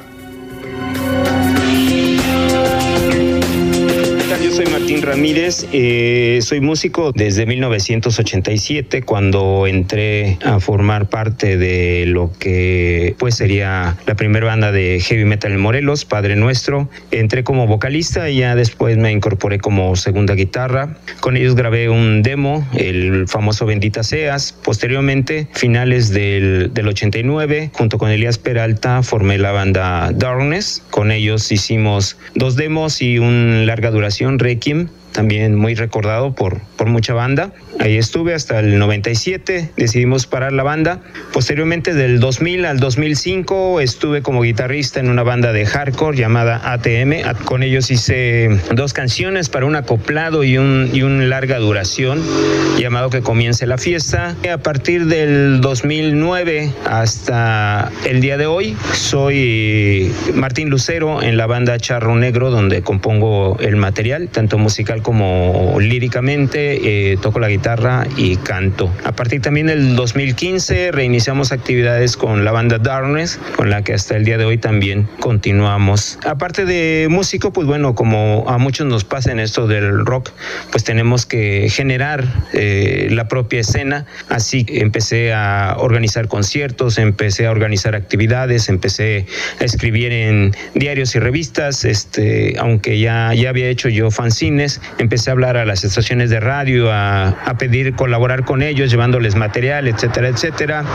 Yo soy Martín Ramírez, eh, soy músico desde mil novecientos ochenta y siete, cuando entré a formar parte de lo que pues sería la primera banda de heavy metal en Morelos, Padre Nuestro. Entré como vocalista y ya después me incorporé como segunda guitarra. Con ellos grabé un demo, el famoso Bendita Seas. Posteriormente, finales del, del ochenta y nueve, junto con Elías Peralta, formé la banda Darkness. Con ellos hicimos dos demos y una larga duración, Requiem, también muy recordado por, por mucha banda. Ahí estuve hasta el noventa y siete, decidimos parar la banda. Posteriormente, del dos mil al dos mil cinco, estuve como guitarrista en una banda de hardcore llamada A T M. Con ellos hice dos canciones para un acoplado y un y una larga duración llamado Que Comience la Fiesta. A partir del dos mil nueve hasta el día de hoy, soy Martín Lucero en la banda Charro Negro, donde compongo el material, tanto musical como líricamente, eh, toco la guitarra y canto. A partir también del dos mil quince reiniciamos actividades con la banda Darkness, con la que hasta el día de hoy también continuamos. Aparte de músico, pues bueno, como a muchos nos pasa en esto del rock, pues tenemos que generar eh, la propia escena. Así empecé a organizar conciertos, empecé a organizar actividades, empecé a escribir en diarios y revistas, este, aunque ya, ya había hecho yo fanzines. empecé a hablar a las estaciones de radio, a, a pedir colaborar con ellos, llevándoles material, etcétera, etcétera.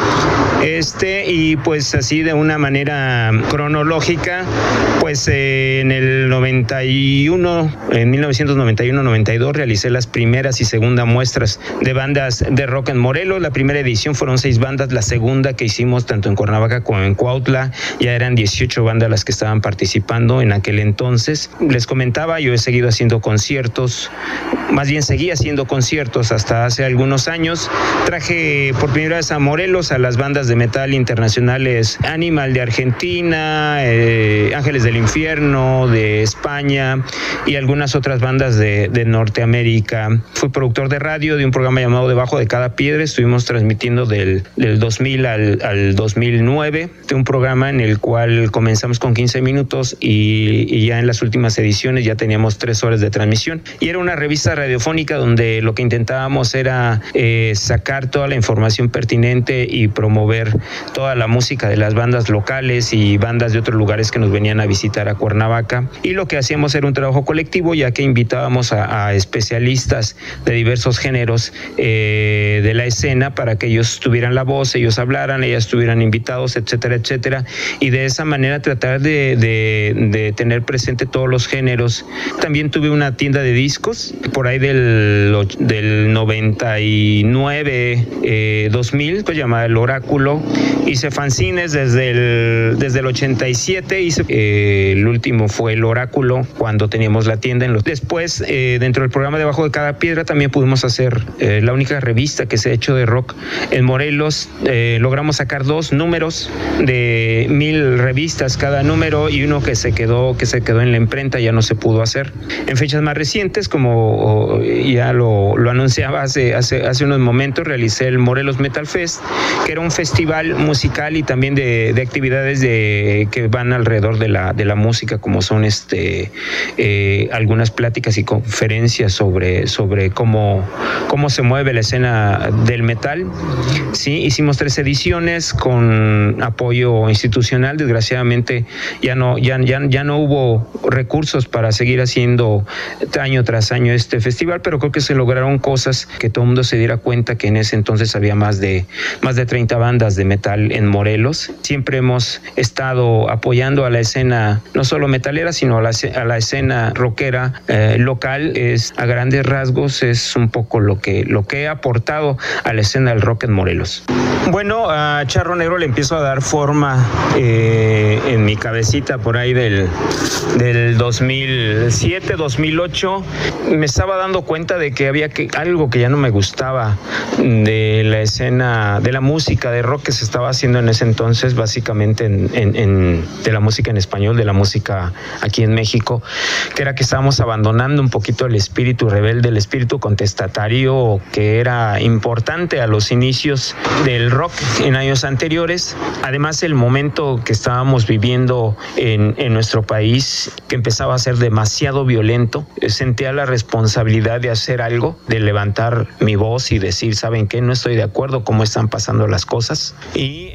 Este, y pues así de una manera cronológica, pues eh, en el noventa y uno, en mil novecientos noventa y uno noventa y dos, realicé las primeras y segunda muestras de bandas de rock en Morelos. La primera edición fueron seis bandas, la segunda que hicimos tanto en Cuernavaca como en Cuautla, ya eran dieciocho bandas las que estaban participando en aquel entonces. Les comentaba, yo he seguido haciendo conciertos, más bien seguí haciendo conciertos hasta hace algunos años. Traje por primera vez a Morelos a las bandas de metal internacionales Animal de Argentina, eh, Ángeles del Infierno de España y algunas otras bandas de, de Norteamérica. Fui productor de radio de un programa llamado Debajo de Cada Piedra. Estuvimos transmitiendo del, del dos mil al, al dos mil nueve, de un programa en el cual comenzamos con quince minutos y, y ya en las últimas ediciones ya teníamos tres horas de transmisión. Y era una revista radiofónica donde lo que intentábamos era eh, sacar toda la información pertinente y promover toda la música de las bandas locales y bandas de otros lugares que nos venían a visitar a Cuernavaca. Y lo que hacíamos era un trabajo colectivo, ya que invitábamos a, a especialistas de diversos géneros eh, de la escena para que ellos tuvieran la voz, ellos hablaran, ellas estuvieran invitados, etcétera, etcétera. Y de esa manera tratar de, de, de tener presente todos los géneros. También tuve una tienda de discos por ahí del, del noventa y nueve, eh, dos mil, pues llamada El Oráculo. Hice fanzines desde el, desde el ochenta y siete, hice, eh, el último fue El Oráculo cuando teníamos la tienda. En los, después, eh, dentro del programa Debajo de Cada Piedra también pudimos hacer eh, la única revista que se ha hecho de rock en Morelos. Eh, logramos sacar dos números de mil revistas cada número y uno que se quedó, que se quedó en la imprenta, ya no se pudo hacer. En fechas más recientes, como ya lo, lo anunciaba hace, hace, hace unos momentos, realicé el Morelos Metal Fest, que era un festival musical y también de, de actividades de, que van alrededor de la, de la música, como son este, eh, algunas pláticas y conferencias sobre, sobre cómo, cómo se mueve la escena del metal. Sí, hicimos tres ediciones con apoyo institucional. Desgraciadamente ya no, ya, ya, ya no hubo recursos para seguir haciendo año tras año este festival, pero creo que se lograron cosas que todo el mundo se diera cuenta que en ese entonces había más de, más de treinta bandas de metal en Morelos. Siempre hemos estado apoyando a la escena, no solo metalera, sino a la, a la escena rockera eh, local. Es, a grandes rasgos es un poco lo que, lo que he aportado a la escena del rock en Morelos. Bueno, a Charro Negro le empiezo a dar forma eh, en mi cabecita por ahí del, del dos mil siete, dos mil ocho. Me estaba dando cuenta de que había que, algo que ya no me gustaba de la escena, de la música de rock que se estaba haciendo en ese entonces, básicamente en, en, en, de la música en español, de la música aquí en México, que era que estábamos abandonando un poquito el espíritu rebelde, el espíritu contestatario que era importante a los inicios del rock en años anteriores. Además, el momento que estábamos viviendo en, en nuestro país, que empezaba a ser demasiado violento, sentía la responsabilidad de hacer algo, de levantar mi voz y decir, ¿saben qué? No estoy de acuerdo cómo están pasando las cosas. Y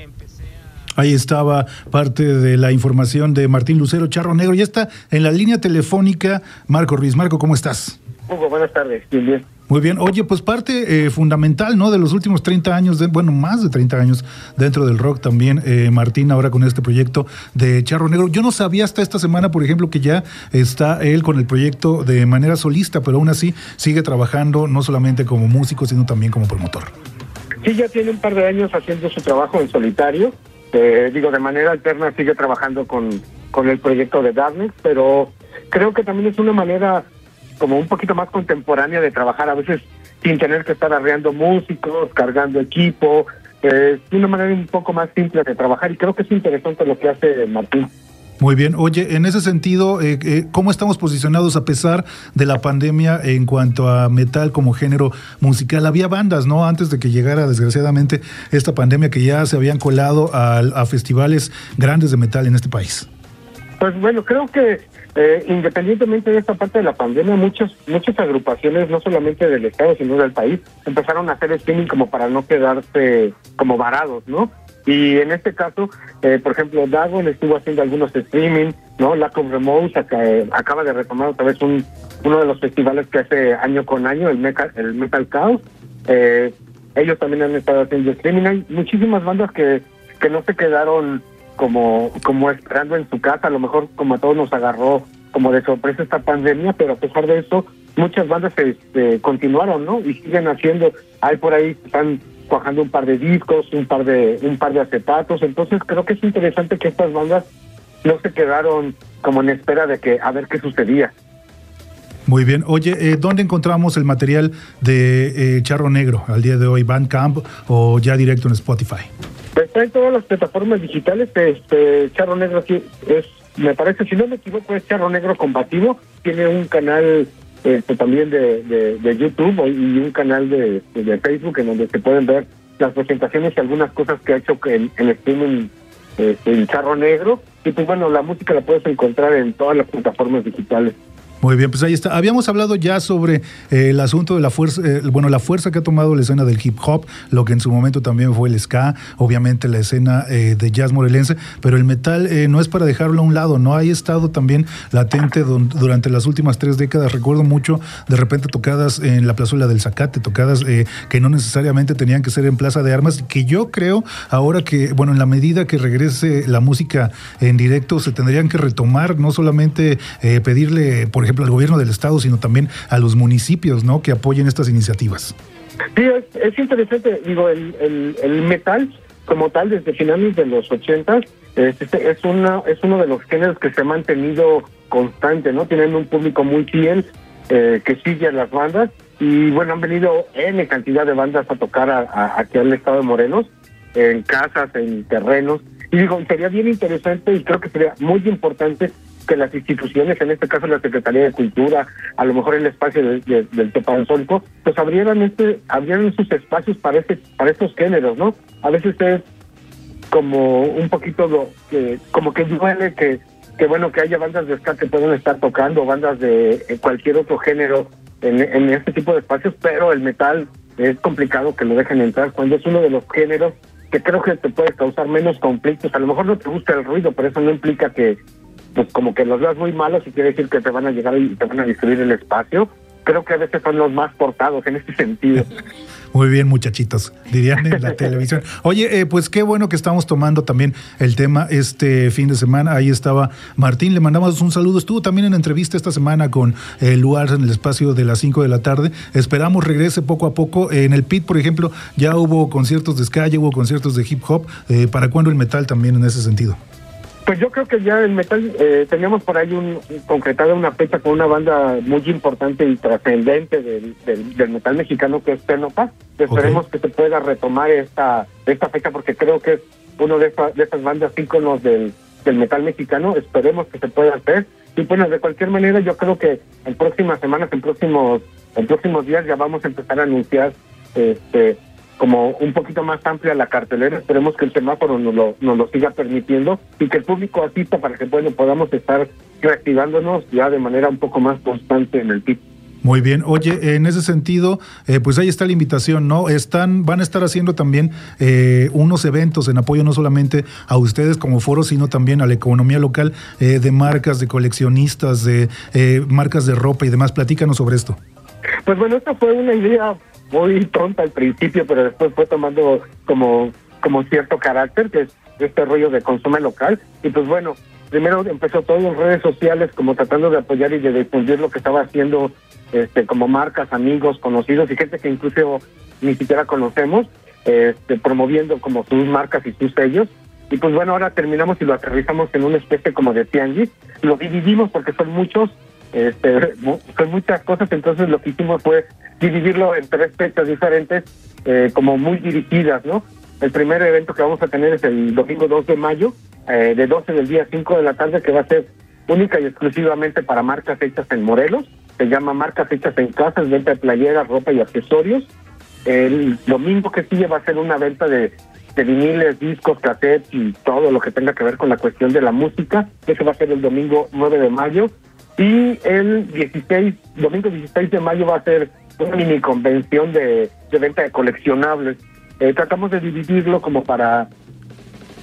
ahí estaba parte de la información de Martín Lucero, Charro Negro. Ya está en la línea telefónica Marco Ruiz. Marco, ¿cómo estás? Hugo, buenas tardes. Bien, bien. Muy bien. Oye, pues parte eh, fundamental, ¿no?, de los últimos treinta años, de, bueno, más de treinta años dentro del rock también, eh, Martín, ahora con este proyecto de Charro Negro. Yo no sabía hasta esta semana, por ejemplo, que ya está él con el proyecto de manera solista, pero aún así sigue trabajando no solamente como músico, sino también como promotor. Sí, ya tiene un par de años haciendo su trabajo en solitario. Eh, digo, de manera alterna sigue trabajando con, con el proyecto de Darkness, pero creo que también es una manera como un poquito más contemporánea de trabajar, a veces sin tener que estar arreando músicos, cargando equipo. Es eh, una manera un poco más simple de trabajar y creo que es interesante lo que hace Martín. Muy bien. Oye, en ese sentido, eh, eh, ¿cómo estamos posicionados a pesar de la pandemia en cuanto a metal como género musical? Había bandas, ¿no?, antes de que llegara desgraciadamente esta pandemia, que ya se habían colado a, a festivales grandes de metal en este país. Pues bueno, creo que eh, independientemente de esta parte de la pandemia, muchas muchas agrupaciones, no solamente del estado, sino del país, empezaron a hacer streaming como para no quedarse como varados, ¿no? Y en este caso, eh, por ejemplo, Dagon estuvo haciendo algunos streaming, ¿no? Lack of Remote acá, eh, acaba de retomar otra vez un, uno de los festivales que hace año con año, el Metal, el Metal Chaos. Eh, ellos también han estado haciendo streaming. Hay muchísimas bandas que, que no se quedaron como, como esperando en su casa. A lo mejor como a todos nos agarró como de sorpresa esta pandemia, pero a pesar de eso, muchas bandas este, continuaron, ¿no? Y siguen haciendo. Hay por ahí que están cuajando un par de discos, un par de un par de acetatos. Entonces creo que es interesante que estas bandas no se quedaron como en espera de que a ver qué sucedía. Muy bien. Oye, eh, ¿dónde encontramos el material de eh, Charro Negro al día de hoy? ¿Bandcamp o ya directo en Spotify? Está en todas las plataformas digitales. Este Charro Negro es, me parece, si no me equivoco, es Charro Negro Combativo. Tiene un canal este, también de, de, de YouTube y un canal de, de Facebook en donde se pueden ver las presentaciones y algunas cosas que ha hecho en, en streaming eh, en Charro Negro. Y pues bueno, la música la puedes encontrar en todas las plataformas digitales. Muy bien, pues ahí está. Habíamos hablado ya sobre eh, el asunto de la fuerza, eh, bueno, la fuerza que ha tomado la escena del hip hop, lo que en su momento también fue el ska, obviamente la escena eh, de jazz morelense, pero el metal eh, no es para dejarlo a un lado, ¿no? Ha estado también latente don, durante las últimas tres décadas. Recuerdo mucho, de repente, tocadas en la plazuela del Zacate, tocadas eh, que no necesariamente tenían que ser en Plaza de Armas, que yo creo ahora que, bueno, en la medida que regrese la música en directo, se tendrían que retomar, no solamente eh, pedirle, por ejemplo, al gobierno del estado, sino también a los municipios, ¿no?, que apoyen estas iniciativas. Sí, es, es interesante, digo, el, el, el metal como tal desde finales de los ochentas es, es, una, es uno de los géneros que se ha mantenido constante, ¿no? Tienen un público muy fiel eh, que sigue a las bandas y bueno, han venido N cantidad de bandas a tocar a, a, aquí al estado de Morelos, en casas, en terrenos, y digo, sería bien interesante y creo que sería muy importante que las instituciones, en este caso la Secretaría de Cultura, a lo mejor el espacio de, de, del Tepanzolco, pues abrieran este, abrieran sus espacios para este, para estos géneros, ¿no? A veces es como un poquito lo que, como que duele que, que bueno, que haya bandas de ska que puedan estar tocando, bandas de cualquier otro género en, en este tipo de espacios, pero el metal es complicado que lo dejen entrar cuando es uno de los géneros que creo que te puede causar menos conflictos. A lo mejor no te gusta el ruido, pero eso no implica que pues como que los veas muy malos y quiere decir que te van a llegar y te van a destruir el espacio. Creo que a veces son los más portados en este sentido. Muy bien, muchachitos, dirían en la televisión. Oye, eh, pues qué bueno que estamos tomando también el tema este fin de semana. Ahí estaba Martín, le mandamos un saludo. Estuvo también en entrevista esta semana con el lugar en el espacio de las cinco de la tarde. Esperamos regrese poco a poco. En el P I T, por ejemplo, ya hubo conciertos de ska, ya hubo conciertos de hip hop. Eh, ¿Para cuándo el metal también en ese sentido? Pues yo creo que ya el metal, eh, teníamos por ahí un, concretada una fecha con una banda muy importante y trascendente del, del, del metal mexicano que es Tenopa. Esperemos okay. que se pueda retomar esta esta fecha porque creo que es uno de, esa, de esas bandas íconos del, del metal mexicano. Esperemos que se pueda hacer. Y bueno, de cualquier manera yo creo que en próximas semanas, en próximos, en próximos días ya vamos a empezar a anunciar este como un poquito más amplia la cartelera. Esperemos que el semáforo nos lo, nos lo siga permitiendo y que el público asista para que bueno, podamos estar reactivándonos ya de manera un poco más constante en el P I T. Muy bien. Oye, en ese sentido, eh, pues ahí está la invitación, ¿no? Están, van a estar haciendo también eh, unos eventos en apoyo no solamente a ustedes como foro, sino también a la economía local eh, de marcas, de coleccionistas, de eh, marcas de ropa y demás. Platícanos sobre esto. Pues bueno, esta fue una idea muy tonta al principio, pero después fue tomando como, como cierto carácter, que es este rollo de consumo local. Y pues bueno, primero empezó todo en redes sociales, como tratando de apoyar y de difundir lo que estaba haciendo este como marcas, amigos, conocidos y gente que incluso ni siquiera conocemos, este, promoviendo como sus marcas y sus sellos. Y pues bueno, ahora terminamos y lo aterrizamos en una especie como de tianguis. Lo dividimos porque son muchos, este, son muchas cosas, entonces lo que hicimos fue dividirlo en tres fechas diferentes, eh, como muy dirigidas, ¿no? El primer evento que vamos a tener es el domingo dos de mayo, eh, de doce del día a cinco de la tarde, que va a ser única y exclusivamente para marcas hechas en Morelos. Se llama Marcas Hechas en Casa, es venta de playeras, ropa y accesorios. El domingo que sigue va a ser una venta de, de viniles, discos, cassettes y todo lo que tenga que ver con la cuestión de la música. Ese va a ser el domingo nueve de mayo. Y el dieciséis, domingo dieciséis de mayo va a ser una mini convención de, de venta de coleccionables. Eh, tratamos de dividirlo como para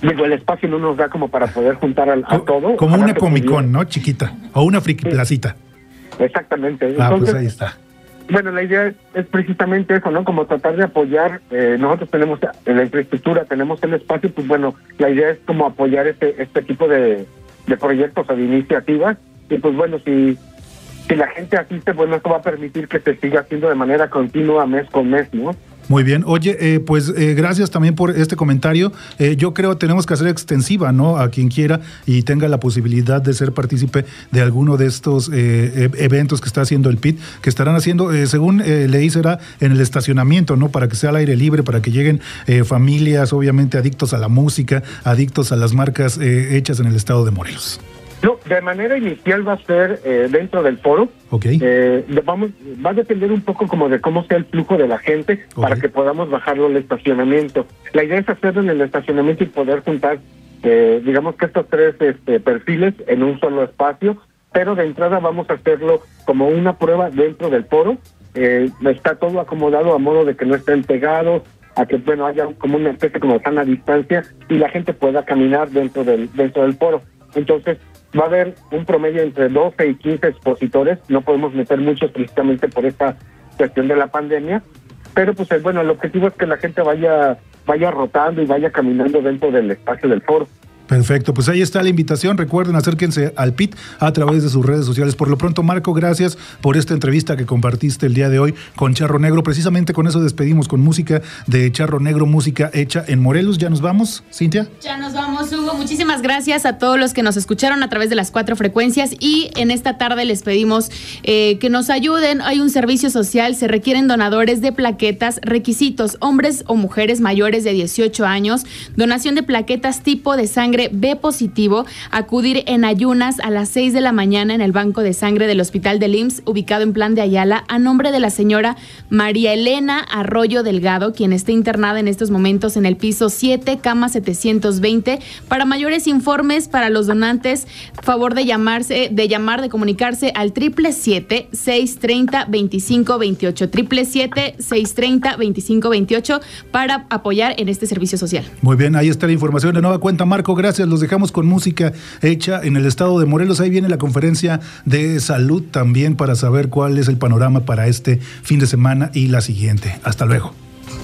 digo, el espacio no nos da como para poder juntar a, a todo. Como Ojalá una se Comic Con, pudiera. ¿no? Chiquita. O una friki placita. Exactamente. Ah, Entonces, pues ahí está. bueno, la idea es, es precisamente eso, ¿no? Como tratar de apoyar, eh, nosotros tenemos la infraestructura, tenemos el espacio, pues bueno, la idea es como apoyar este este tipo de, de proyectos o de iniciativas, y pues bueno, si, si la gente asiste, bueno, esto va a permitir que se siga haciendo de manera continua, mes con mes, ¿no? Muy bien. Oye, eh, pues eh, gracias también por este comentario. Eh, yo creo que tenemos que hacer extensiva, ¿no? A quien quiera y tenga la posibilidad de ser partícipe de alguno de estos eh, e- eventos que está haciendo el P I T, que estarán haciendo, eh, según eh, leí, será en el estacionamiento, ¿no? Para que sea al aire libre, para que lleguen eh, familias, obviamente, adictos a la música, adictos a las marcas eh, hechas en el estado de Morelos. No, de manera inicial va a ser eh, dentro del foro. Okay. Eh, vamos, va a depender un poco como de cómo sea el flujo de la gente, okay, para que podamos bajarlo al estacionamiento. La idea es hacerlo en el estacionamiento y poder juntar, eh, digamos que estos tres este, perfiles en un solo espacio, pero de entrada vamos a hacerlo como una prueba dentro del foro. Eh, está todo acomodado a modo de que no estén pegados, a que bueno haya como una especie como de sana distancia y la gente pueda caminar dentro del dentro del foro. Entonces va a haber un promedio entre doce y quince expositores, no podemos meter muchos precisamente por esta cuestión de la pandemia, pero pues bueno, el objetivo es que la gente vaya vaya rotando y vaya caminando dentro del espacio del foro. Perfecto, pues ahí está la invitación. Recuerden, acérquense al P I T a través de sus redes sociales. Por lo pronto, Marco, gracias por esta entrevista que compartiste el día de hoy con Charro Negro. Precisamente con eso despedimos, con música de Charro Negro, música hecha en Morelos. ¿Ya nos vamos, Cintia? Ya nos vamos, Hugo. Muchísimas gracias a todos los que nos escucharon a través de las cuatro frecuencias y en esta tarde les pedimos eh, que nos ayuden. Hay un servicio social, se requieren donadores de plaquetas, requisitos, hombres o mujeres mayores de dieciocho años, donación de plaquetas tipo de sangre B positivo, acudir en ayunas a las seis de la mañana en el banco de sangre del Hospital del I M S S, ubicado en Plan de Ayala, a nombre de la señora María Elena Arroyo Delgado, quien está internada en estos momentos en el piso siete, cama setecientos veinte. Para mayores informes para los donantes, favor de llamarse, de llamar, de comunicarse al triple siete, seis treinta, veinticinco veintiocho, triple siete, seis treinta, veinticinco veintiocho para apoyar en este servicio social. Muy bien, ahí está la información de nueva cuenta, Marco. Gracias, los dejamos con música hecha en el estado de Morelos. Ahí viene la conferencia de salud también para saber cuál es el panorama para este fin de semana y la siguiente. Hasta luego.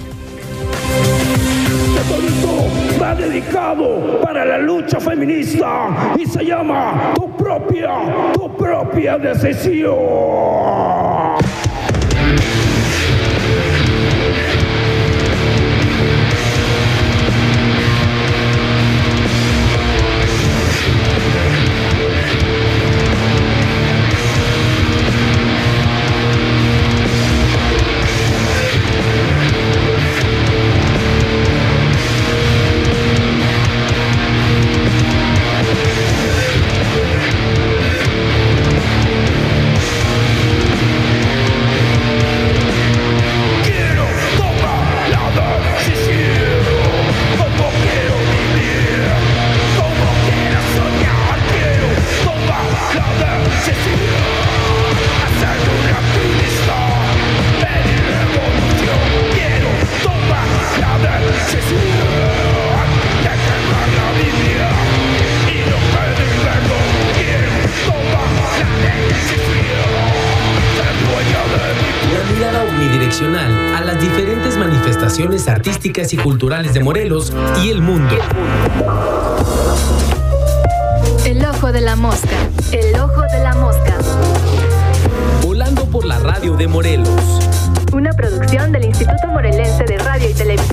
Esto va dedicado para la lucha feminista y se llama Tu propia, tu propia decisión. A las diferentes manifestaciones artísticas y culturales de Morelos y el mundo. El ojo de la mosca. El ojo de la mosca. Volando por la radio de Morelos. Una producción del Instituto Morelense de Radio y Televisión.